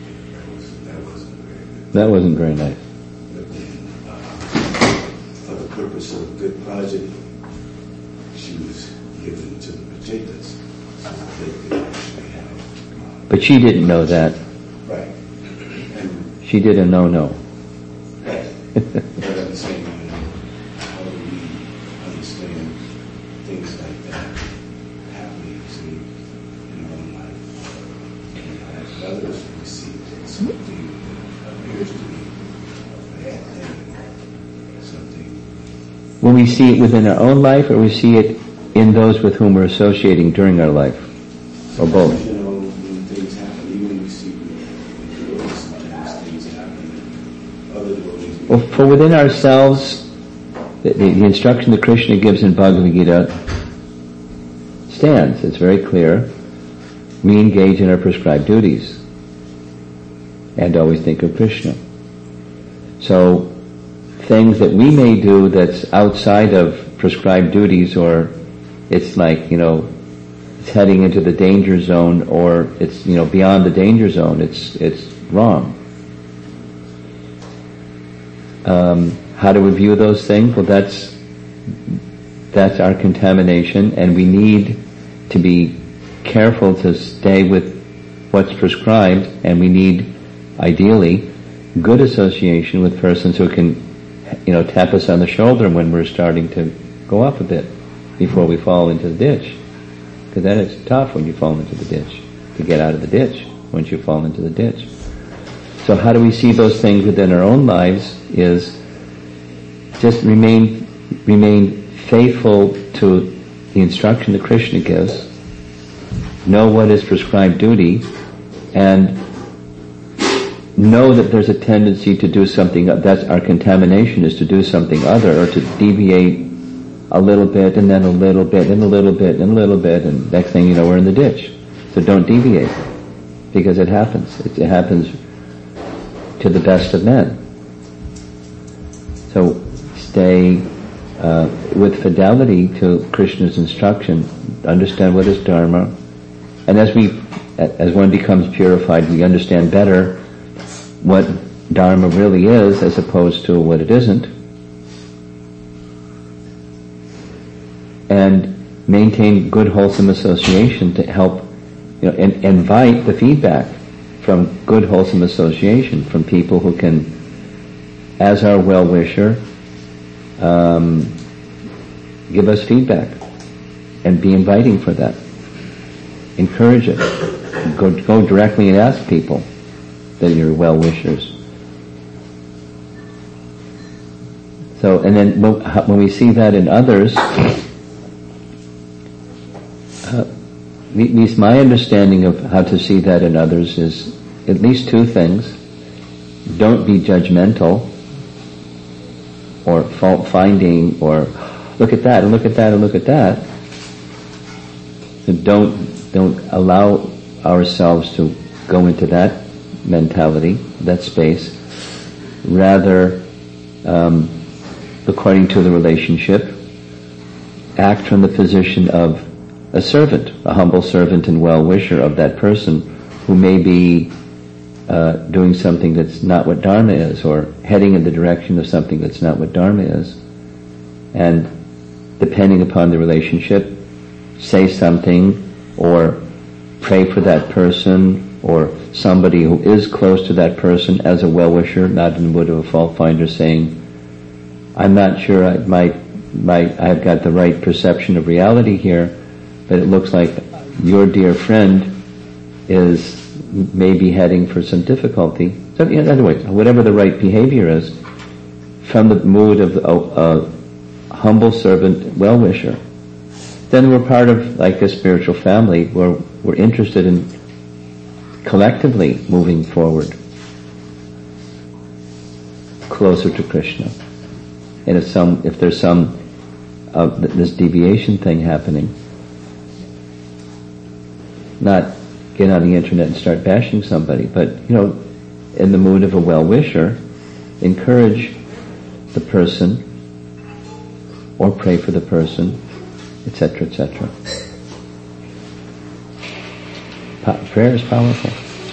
That wasn't very nice. But then, for the purpose of a good project, she was given to the potatoes so that they could actually have. But she didn't know that. Right. She did a no-no. Right. But at the same time, how do we understand things like that happening in our own life? And as others receive something that appears to be a bad thing, something when we see it within our own life, or we see it in those with whom we're associating during our life, or both? You know, when things happen, even when we see devotees, sometimes things happen, and other devotees. Well, for within ourselves, the instruction that Krishna gives in Bhagavad Gita stands. It's very clear. We engage in our prescribed duties and always think of Krishna. So things that we may do that's outside of prescribed duties, or it's like, it's heading into the danger zone, or it's, beyond the danger zone, it's wrong. How do we view those things? Well, that's our contamination, and we need to be careful to stay with what's prescribed, and we need, ideally, good association with persons who can, tap us on the shoulder when we're starting to go off a bit before we fall into the ditch. Because then it's tough when you fall into the ditch, to get out of the ditch once you fall into the ditch. So how do we see those things within our own lives is just remain faithful to the instruction that Krishna gives, know what is prescribed duty, and know that there's a tendency to do something, that's our contamination, is to do something other, or to deviate a little bit, and then a little bit, and a little bit, and a little bit, and next thing you know, we're in the ditch. So don't deviate, because it happens. It happens to the best of men. So stay with fidelity to Krishna's instruction, understand what is Dharma, and as one becomes purified, we understand better what Dharma really is as opposed to what it isn't, and maintain good wholesome association to help, and invite the feedback from good wholesome association from people who can, as our well-wisher, give us feedback and be inviting for that. Encourage it. Go directly and ask people that you're well-wishers. So, and then when we see that in others, at least my understanding of how to see that in others is at least two things. Don't be judgmental or fault-finding, or look at that and look at that and look at that. So don't allow ourselves to go into that mentality, that space. Rather, according to the relationship, act from the position of a servant, a humble servant and well-wisher of that person who may be doing something that's not what Dharma is, or heading in the direction of something that's not what Dharma is. And depending upon the relationship, say something, or pray for that person, or somebody who is close to that person as a well-wisher, not in the mood of a fault-finder, saying, I'm not sure I've got the right perception of reality here, but it looks like your dear friend is maybe heading for some difficulty. So, in other words, whatever the right behavior is, from the mood of a humble servant, well-wisher, then we're part of like a spiritual family where we're interested in collectively moving forward closer to Krishna. And if there's some this deviation thing happening, not get on the internet and start bashing somebody, but in the mood of a well-wisher, encourage the person or pray for the person, etc., etc. Prayer is powerful.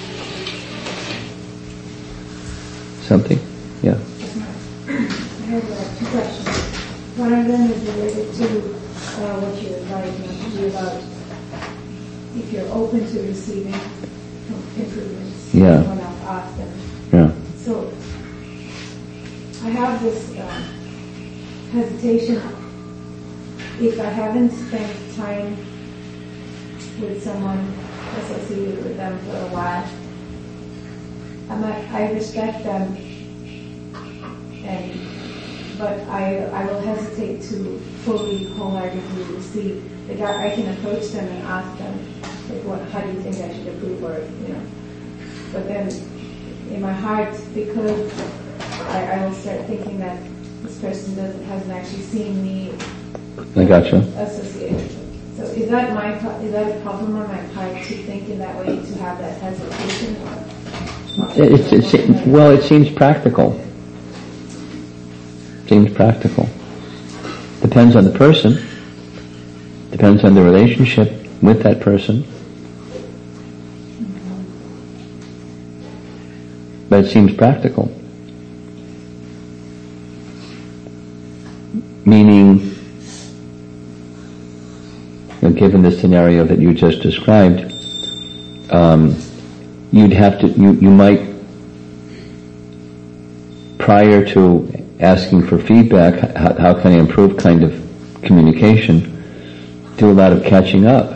Something? Yeah. I have two questions. One of them is related to what you're advising us to do about if you're open to receiving improvements. Yeah. When I've asked them. Yeah. So I have this hesitation. If I haven't spent time with someone associated with them for a while, I respect them and but I will hesitate to fully, wholeheartedly receive. Like I can approach them and ask them, like, how do you think I should approve, or But then, in my heart, because I will start thinking that this person hasn't actually seen me. I gotcha. Associated. So is that a problem on my part to think in that way, to have that hesitation? It seems practical. Seems practical. Depends on the person. Depends on the relationship with that person. But it seems practical. Meaning, given the scenario that you just described, you'd have to, you might, prior to asking for feedback, how can I improve kind of communication, do a lot of catching up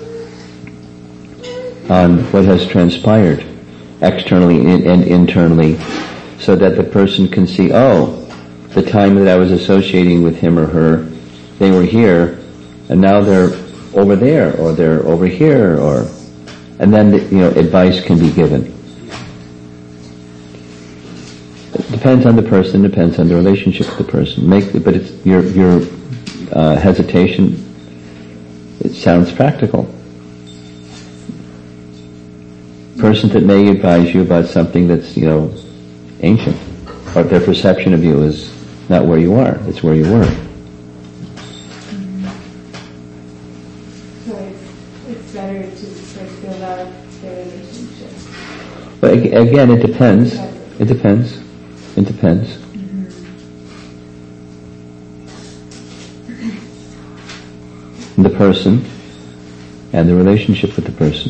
on what has transpired externally and internally, so that the person can see, the time that I was associating with him or her, they were here, and now they're over there, or they're over here, and then advice can be given. It depends on the person, depends on the relationship with the person. But it's your hesitation. It sounds practical. Person that may advise you about something that's ancient, or their perception of you is not where you are; it's where you were. So it's better to build out the relationship. But again, it depends. It depends. It depends. The person and the relationship with the person.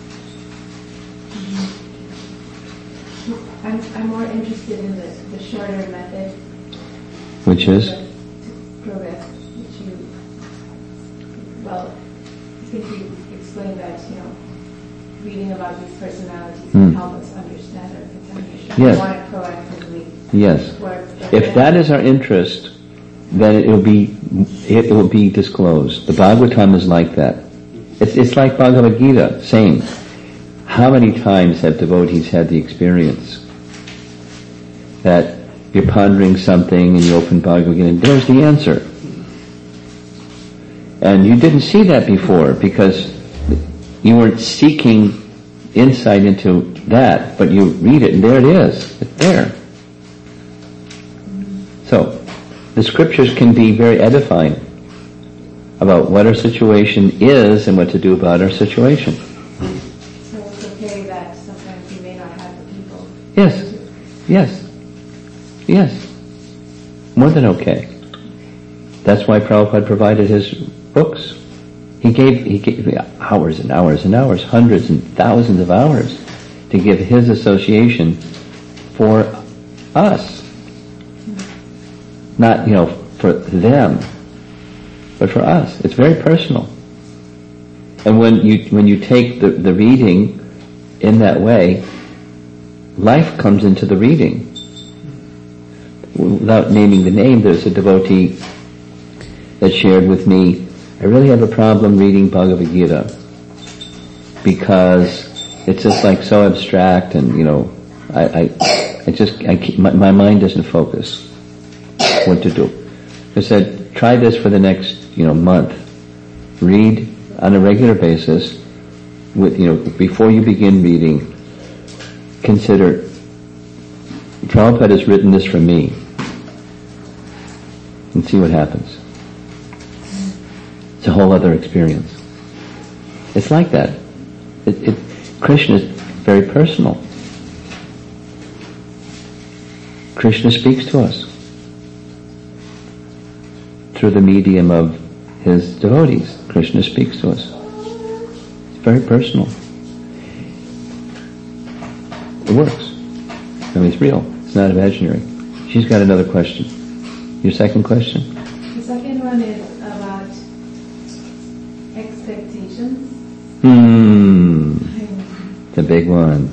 I'm more interested in the shorter method. Which is? Progress. I think you explained that, reading about these personalities can help us understand our contamination. Yes. We want to proactively work. If that is our interest, then it will be disclosed. The Bhagavatam is like that. It's like Bhagavad Gita, same. How many times have devotees had the experience that you're pondering something and you open Bhagavad Gita and there's the answer. And you didn't see that before because you weren't seeking insight into that, but you read it and there it is. It's there. So, the scriptures can be very edifying about what our situation is and what to do about our situation. So it's okay that sometimes we may not have the people. Yes. More than okay. That's why Prabhupada provided his books. He gave hours and hours and hours, hundreds and thousands of hours to give his association for us. Not, for them, but for us. It's very personal. And when you take the reading in that way, life comes into the reading. Without naming the name, there's a devotee that shared with me, I really have a problem reading Bhagavad Gita because it's just like so abstract and, my mind doesn't focus what to do. I said, try this for the next, month. Read on a regular basis with, before you begin reading, consider, Prabhupada has written this for me. And see what happens. It's a whole other experience. It's like that. Krishna is very personal. Krishna speaks to us through the medium of his devotees. Krishna speaks to us. It's very personal. It works. It's real. It's not imaginary. She's got another question. Your second question? The second one is about expectations. It's a big one.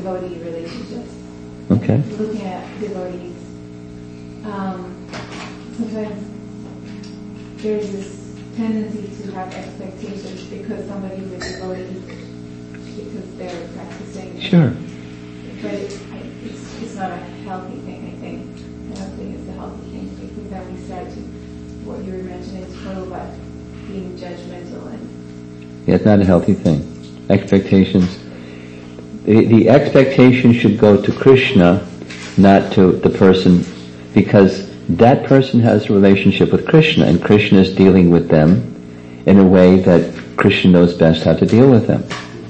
devotee relationships. Okay. Looking at devotees, sometimes there's this tendency to have expectations because somebody's a devotee, because they're practicing. Sure. But it's not a healthy thing, I think. I don't think it's a healthy thing, because then we start to, what you were mentioning is about being judgmental and... Yeah, it's not a healthy thing. Expectations. The expectation should go to Krishna, not to the person, because that person has a relationship with Krishna, and Krishna is dealing with them in a way that Krishna knows best how to deal with them.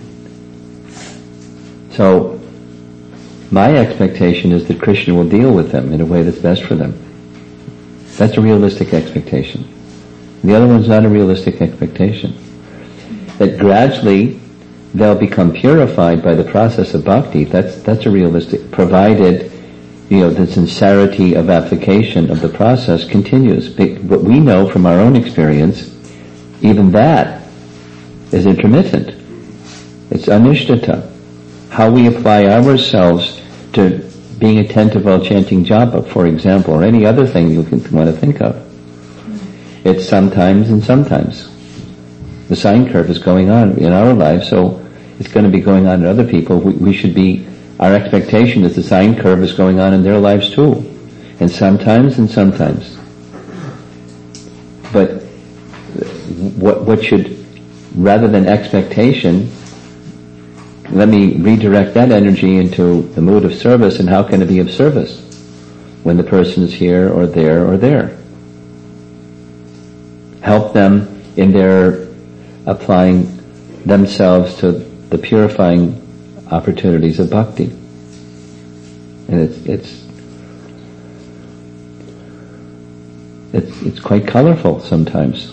So, my expectation is that Krishna will deal with them in a way that's best for them. That's a realistic expectation. The other one's not a realistic expectation. That gradually they'll become purified by the process of bhakti. That's a realistic, provided, the sincerity of application of the process continues. But we know from our own experience, even that is intermittent. It's anishtata. How we apply ourselves to being attentive while chanting japa, for example, or any other thing you can want to think of. It's sometimes and sometimes. The sine curve is going on in our lives, so it's going to be going on in other people. We should be, our expectation is the sine curve is going on in their lives too. And sometimes and sometimes. But what should, rather than expectation, let me redirect that energy into the mood of service, and how can it be of service when the person is here or there or there? Help them in their applying themselves to the purifying opportunities of bhakti. And it's quite colorful sometimes.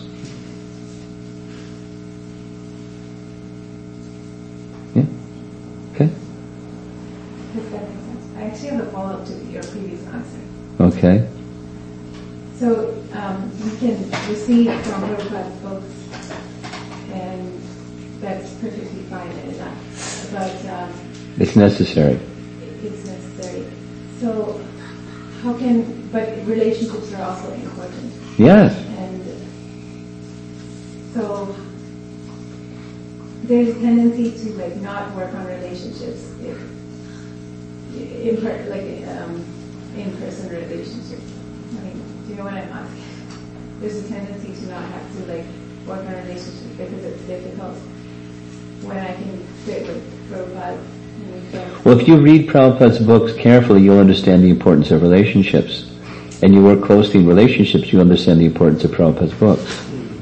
Yeah? Okay? Does that make sense? I actually have a follow-up to your previous answer. Okay. So, you can receive from Prabhupada's books, and that's perfectly fine and enough. But it's necessary. It's necessary. So, but relationships are also important. Yes. And so, there's a tendency to not work on relationships in-person relationships. I mean, do you know what I'm asking? There's a tendency to not have to work on relationships because it's difficult when I can sit with Prabhupada. Well, if you read Prabhupada's books carefully, you'll understand the importance of relationships. And you work closely in relationships, you understand the importance of Prabhupada's books.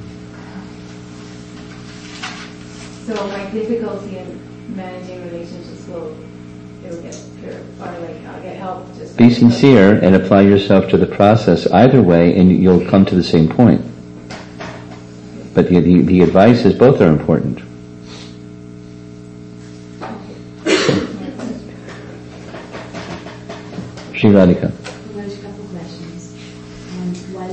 So my difficulty in managing relationships will get pure, or I'll get help. Just be sincere and apply yourself to the process either way, and you'll come to the same point. But the advice is both are important. Shri Radhika. There's a couple of questions. While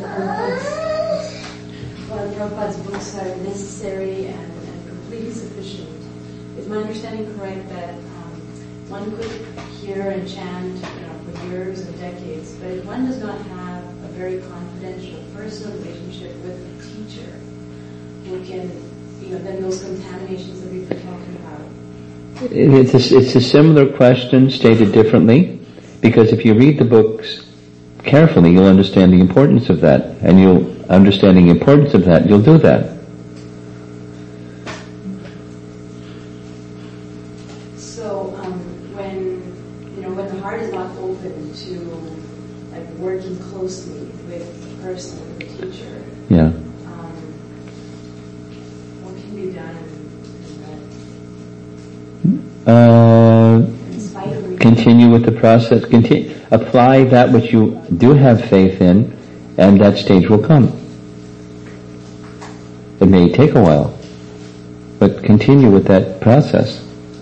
Prabhupada's books are necessary and completely sufficient, is my understanding correct that one could hear and chant for years and decades, but if one does not have a very confidential personal relationship with a teacher who can, then those contaminations that we've been talking about? It's a similar question stated differently, because if you read the books carefully, you'll understand the importance of that, and understanding the importance of that, you'll do that. So when the heart is not open to working closely with a person, with a teacher, yeah. What can be done Continue with the process. Apply that which you do have faith in, and that stage will come. It may take a while, but continue with that process.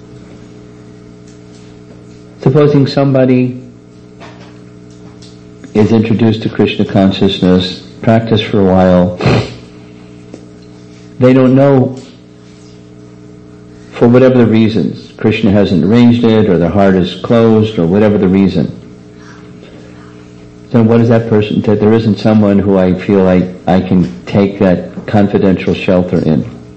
Supposing somebody is introduced to Krishna consciousness, practice for a while, they don't know, for whatever the reasons, Krishna hasn't arranged it, or their heart is closed, or whatever the reason. So what is that person, that there isn't someone who I feel I can take that confidential shelter in?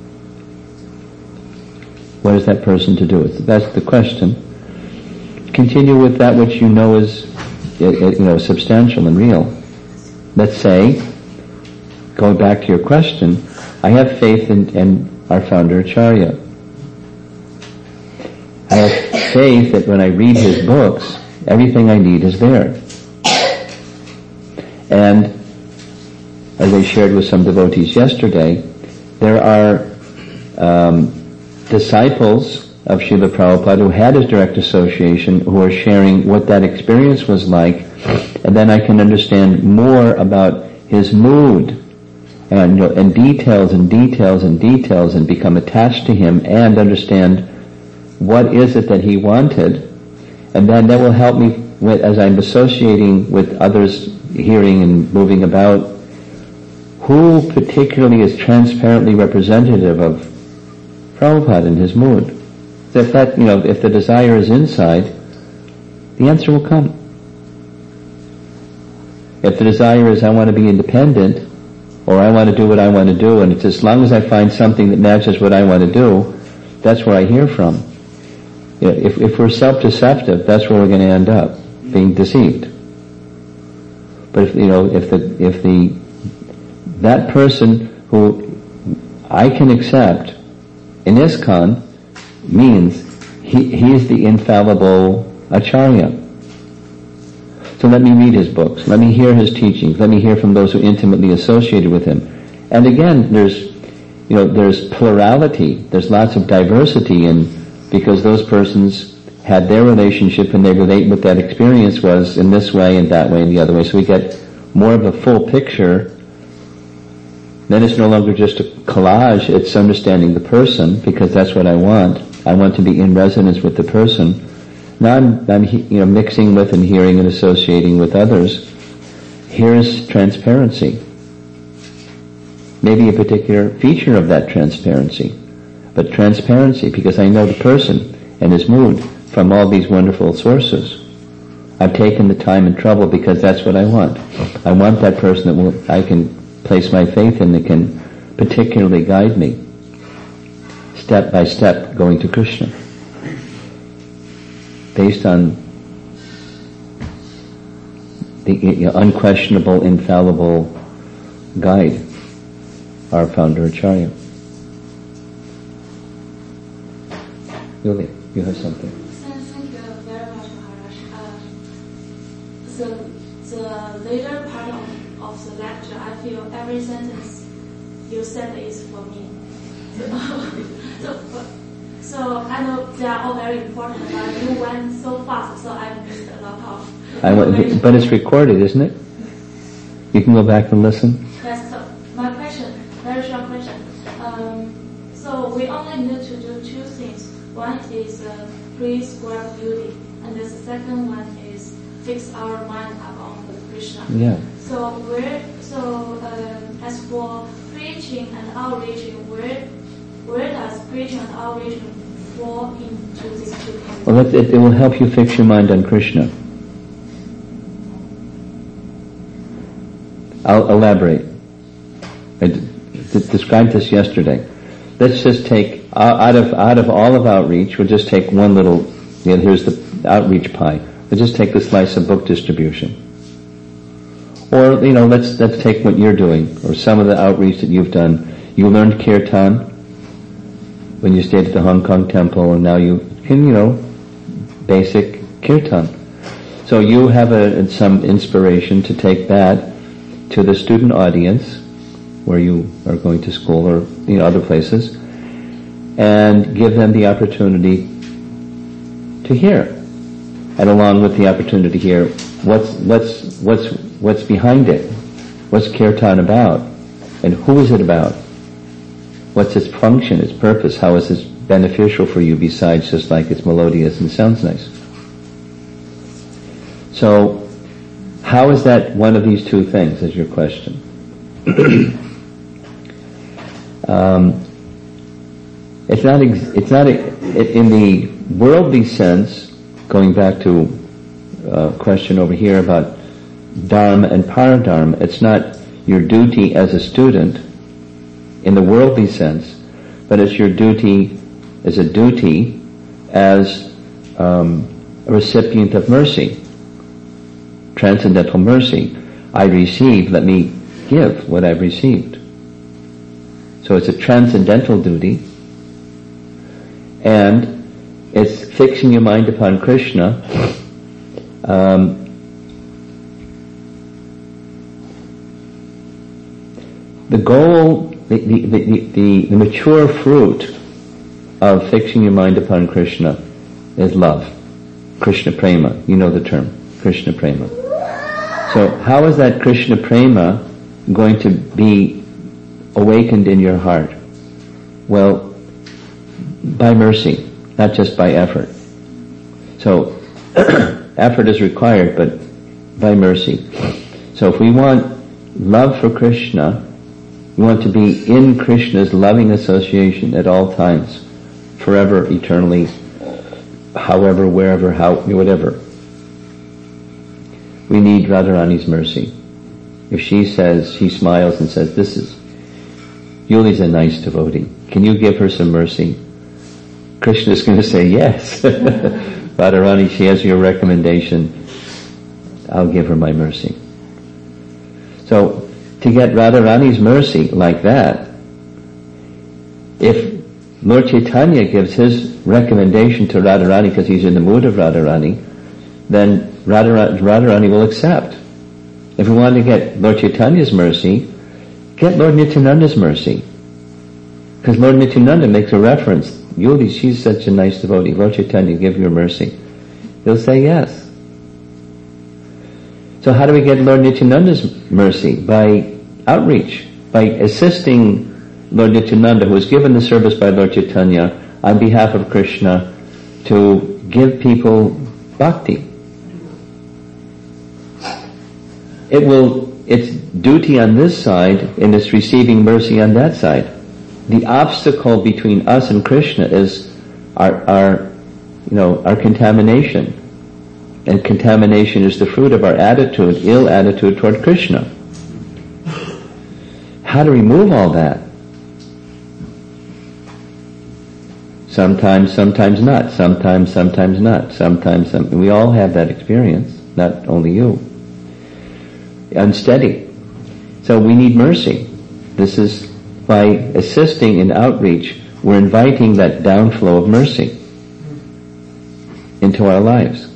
What is that person to do? That's the question. Continue with that which you know is, substantial and real. Let's say, going back to your question, I have faith in our founder Acharya. I have faith that when I read his books, everything I need is there. And as I shared with some devotees yesterday, there are disciples of Srila Prabhupada who had his direct association, who are sharing what that experience was like, and then I can understand more about his mood, and details and details and details, and become attached to him and understand what is it that he wanted, and then that will help me as I'm associating with others, hearing and moving about, who particularly is transparently representative of Prabhupada and his mood. So if the desire is inside, the answer will come. If the desire is I want to be independent, or I want to do what I want to do, and it's as long as I find something that matches what I want to do, that's where I hear from. If we're self-deceptive, that's where we're going to end up, being deceived. But if that person who I can accept in ISKCON means he is the infallible Acharya. So let me read his books, let me hear his teachings, let me hear from those who intimately associated with him. And again, there's plurality, there's lots of diversity, and because those persons had their relationship and they relate what that experience was in this way and that way and the other way. So we get more of a full picture. Then it's no longer just a collage, it's understanding the person, because that's what I want. I want to be in resonance with the person. Now I'm mixing with and hearing and associating with others. Here's transparency. Maybe a particular feature of that transparency. But transparency, because I know the person and his mood from all these wonderful sources. I've taken the time and trouble because that's what I want. I want that person that I can place my faith in, that can particularly guide me, step by step, going to Krishna, based on the unquestionable, infallible guide, our founder Acharya. Yulia, you have something. Thank you very much, Maharaj. The later part of the lecture, I feel every sentence you said is for me. So I know they are all very important, but you went so fast, so I missed a lot of. But it's recorded, isn't it? You can go back and listen. Yes. So my question, very short question. So we only need to do two things. One is prescribe beauty, and the second one is fix our mind upon Krishna. Yeah. So as for preaching and outreaching, where does preaching and outreaching fall into these two categories? Well, it will help you fix your mind on Krishna. I'll elaborate. I described this yesterday. Let's just take out of all of outreach. We'll just take one little. Here's the outreach pie. We'll just take the slice of book distribution. Or let's take what you're doing, or some of the outreach that you've done. You learned kirtan when you stayed at the Hong Kong temple, and now you can basic kirtan. So you have some inspiration to take that to the student audience where you are going to school or other places, and give them the opportunity to hear, and along with the opportunity to hear what's behind it, what's kirtan about, and who is it about, what's its function, its purpose, how is this beneficial for you besides just like it's melodious and sounds nice. So how is that one of these two things, is your question. It's not in the worldly sense, going back to a question over here about dharma and paradharma, it's not your duty as a student in the worldly sense, but it's your duty as a recipient of mercy, transcendental mercy. I receive, let me give what I've received. So it's a transcendental duty, and it's fixing your mind upon Krishna. The goal, the mature fruit of fixing your mind upon Krishna is love. Krishna prema. You know the term, Krishna prema. So how is that Krishna prema going to be awakened in your heart? Well, by mercy, not just by effort. So effort is required, but by mercy. So if we want love for Krishna, we want to be in Krishna's loving association at all times, forever, eternally, however, wherever, whatever. We need Radharani's mercy. If she smiles and says, Yuli's a nice devotee, can you give her some mercy? Krishna is going to say, yes. Radharani, she has your recommendation. I'll give her my mercy. So, to get Radharani's mercy like that, if Lord Chaitanya gives his recommendation to Radharani because he's in the mood of Radharani, then Radharani will accept. If we want to get Lord Chaitanya's mercy, get Lord Nityananda's mercy. Because Lord Nityananda makes a reference, Yuli, she's such a nice devotee, Lord Chaitanya, give your mercy. He'll say yes. So how do we get Lord Nityananda's mercy? By outreach, by assisting Lord Nityananda, who was given the service by Lord Chaitanya on behalf of Krishna to give people bhakti. It's duty on this side and it's receiving mercy on that side. The obstacle between us and Krishna is our contamination. And contamination is the fruit of our attitude, ill attitude toward Krishna. How to remove all that? Sometimes not. Sometimes not. We all have that experience, not only you. Unsteady. So we need mercy. This is by assisting in outreach, we're inviting that downflow of mercy into our lives,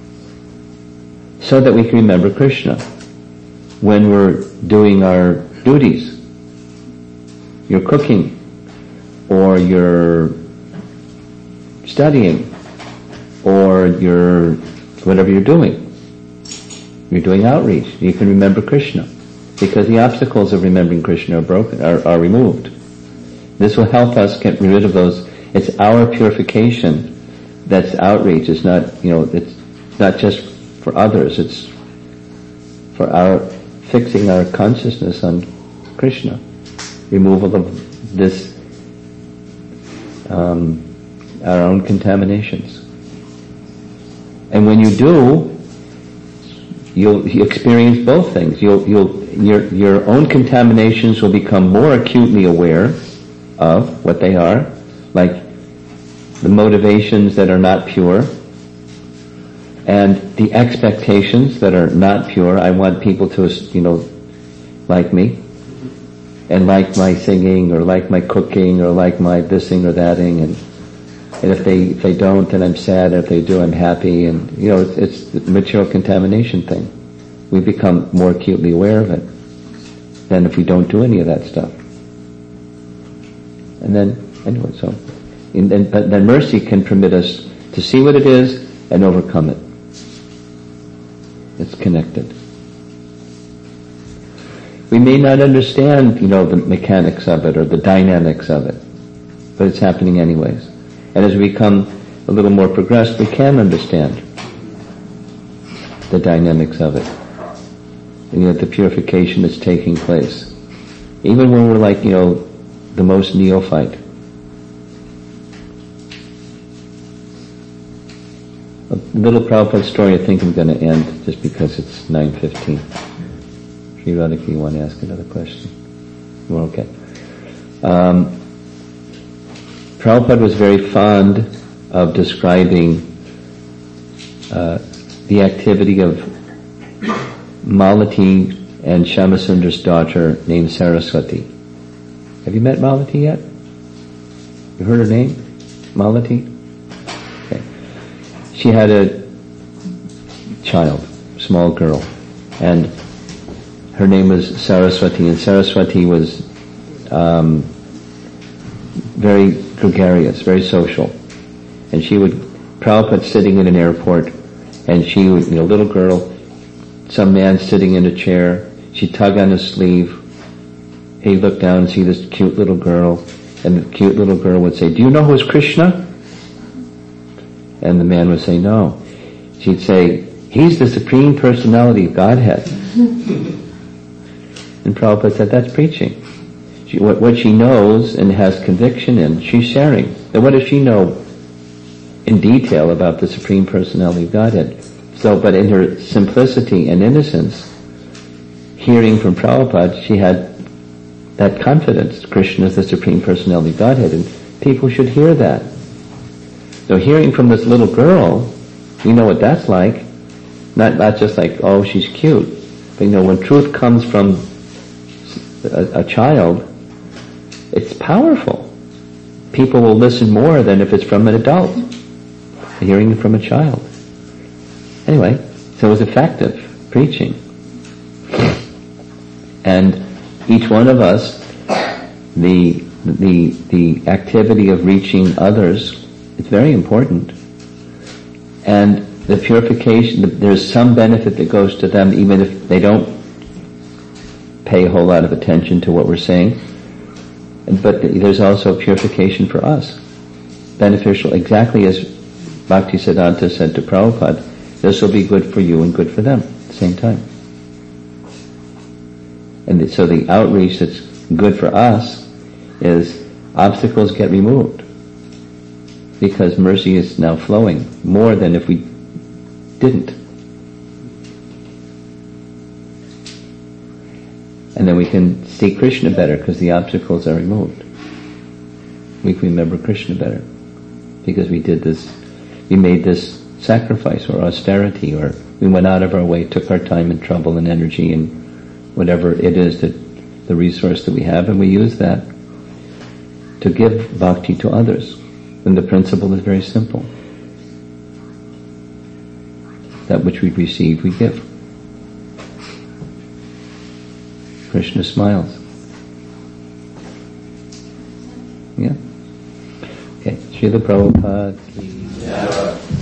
so that we can remember Krishna when we're doing our duties. You're cooking, or you're studying, or whatever you're doing. You're doing outreach. You can remember Krishna, because the obstacles of remembering Krishna are removed. This will help us get rid of those. It's our purification that's outreach. It's not, it's not just for others. It's for our fixing our consciousness on Krishna. Removal of this, our own contaminations. And when you do, you'll experience both things. Your own contaminations will become more acutely aware of what they are, like the motivations that are not pure, and the expectations that are not pure. I want people to, like me, and like my singing, or like my cooking, or like my thising or thating, and if they don't, then I'm sad, and if they do, I'm happy, and it's the material contamination thing. We become more acutely aware of it than if we don't do any of that stuff. And then, anyway, but then mercy can permit us to see what it is and overcome it. It's connected. We may not understand, the mechanics of it or the dynamics of it, but it's happening anyways. And as we become a little more progressed, we can understand the dynamics of it. And the purification that's taking place. Even when we're like, the most neophyte. A little Prabhupada story I think I'm going to end just because it's 9:15. Sri Radhika, you want to ask another question? Well, okay. Prabhupada was very fond of describing the activity of Malati and Shamasundar's daughter named Saraswati. Have you met Malati yet? You heard her name? Malati? Okay. She had a child, small girl, and her name was Saraswati, and Saraswati was very gregarious, very social. And Prabhupada sitting in an airport, and she was, little girl, some man sitting in a chair, she'd tug on his sleeve, he'd look down and see this cute little girl, and the cute little girl would say, "Do you know who's Krishna?" And the man would say, "No." She'd say, "He's the Supreme Personality of Godhead." And Prabhupada said, that's preaching. What she knows and has conviction in, she's sharing. And what does she know in detail about the Supreme Personality of Godhead? But in her simplicity and innocence, hearing from Prabhupada, she had that confidence. Krishna is the Supreme Personality of Godhead, and people should hear that. So hearing from this little girl, we know what that's like. Not just like, oh, she's cute. But when truth comes from a child, it's powerful. People will listen more than if it's from an adult. Hearing it from a child. Anyway, so it was effective preaching. And each one of us, the activity of reaching others is very important. And the purification, there's some benefit that goes to them even if they don't pay a whole lot of attention to what we're saying. But there's also purification for us. Beneficial, exactly as Bhaktisiddhanta said to Prabhupada, this will be good for you and good for them at the same time. And so the outreach that's good for us is obstacles get removed. Because mercy is now flowing more than if we didn't. And then we can see Krishna better because the obstacles are removed. We can remember Krishna better because we made this sacrifice or austerity, or we went out of our way, took our time and trouble and energy and whatever it is, that the resource that we have, and we use that to give bhakti to others. And the principle is very simple. That which we receive, we give. Krishna smiles. Yeah? Okay. Srila Prabhupada.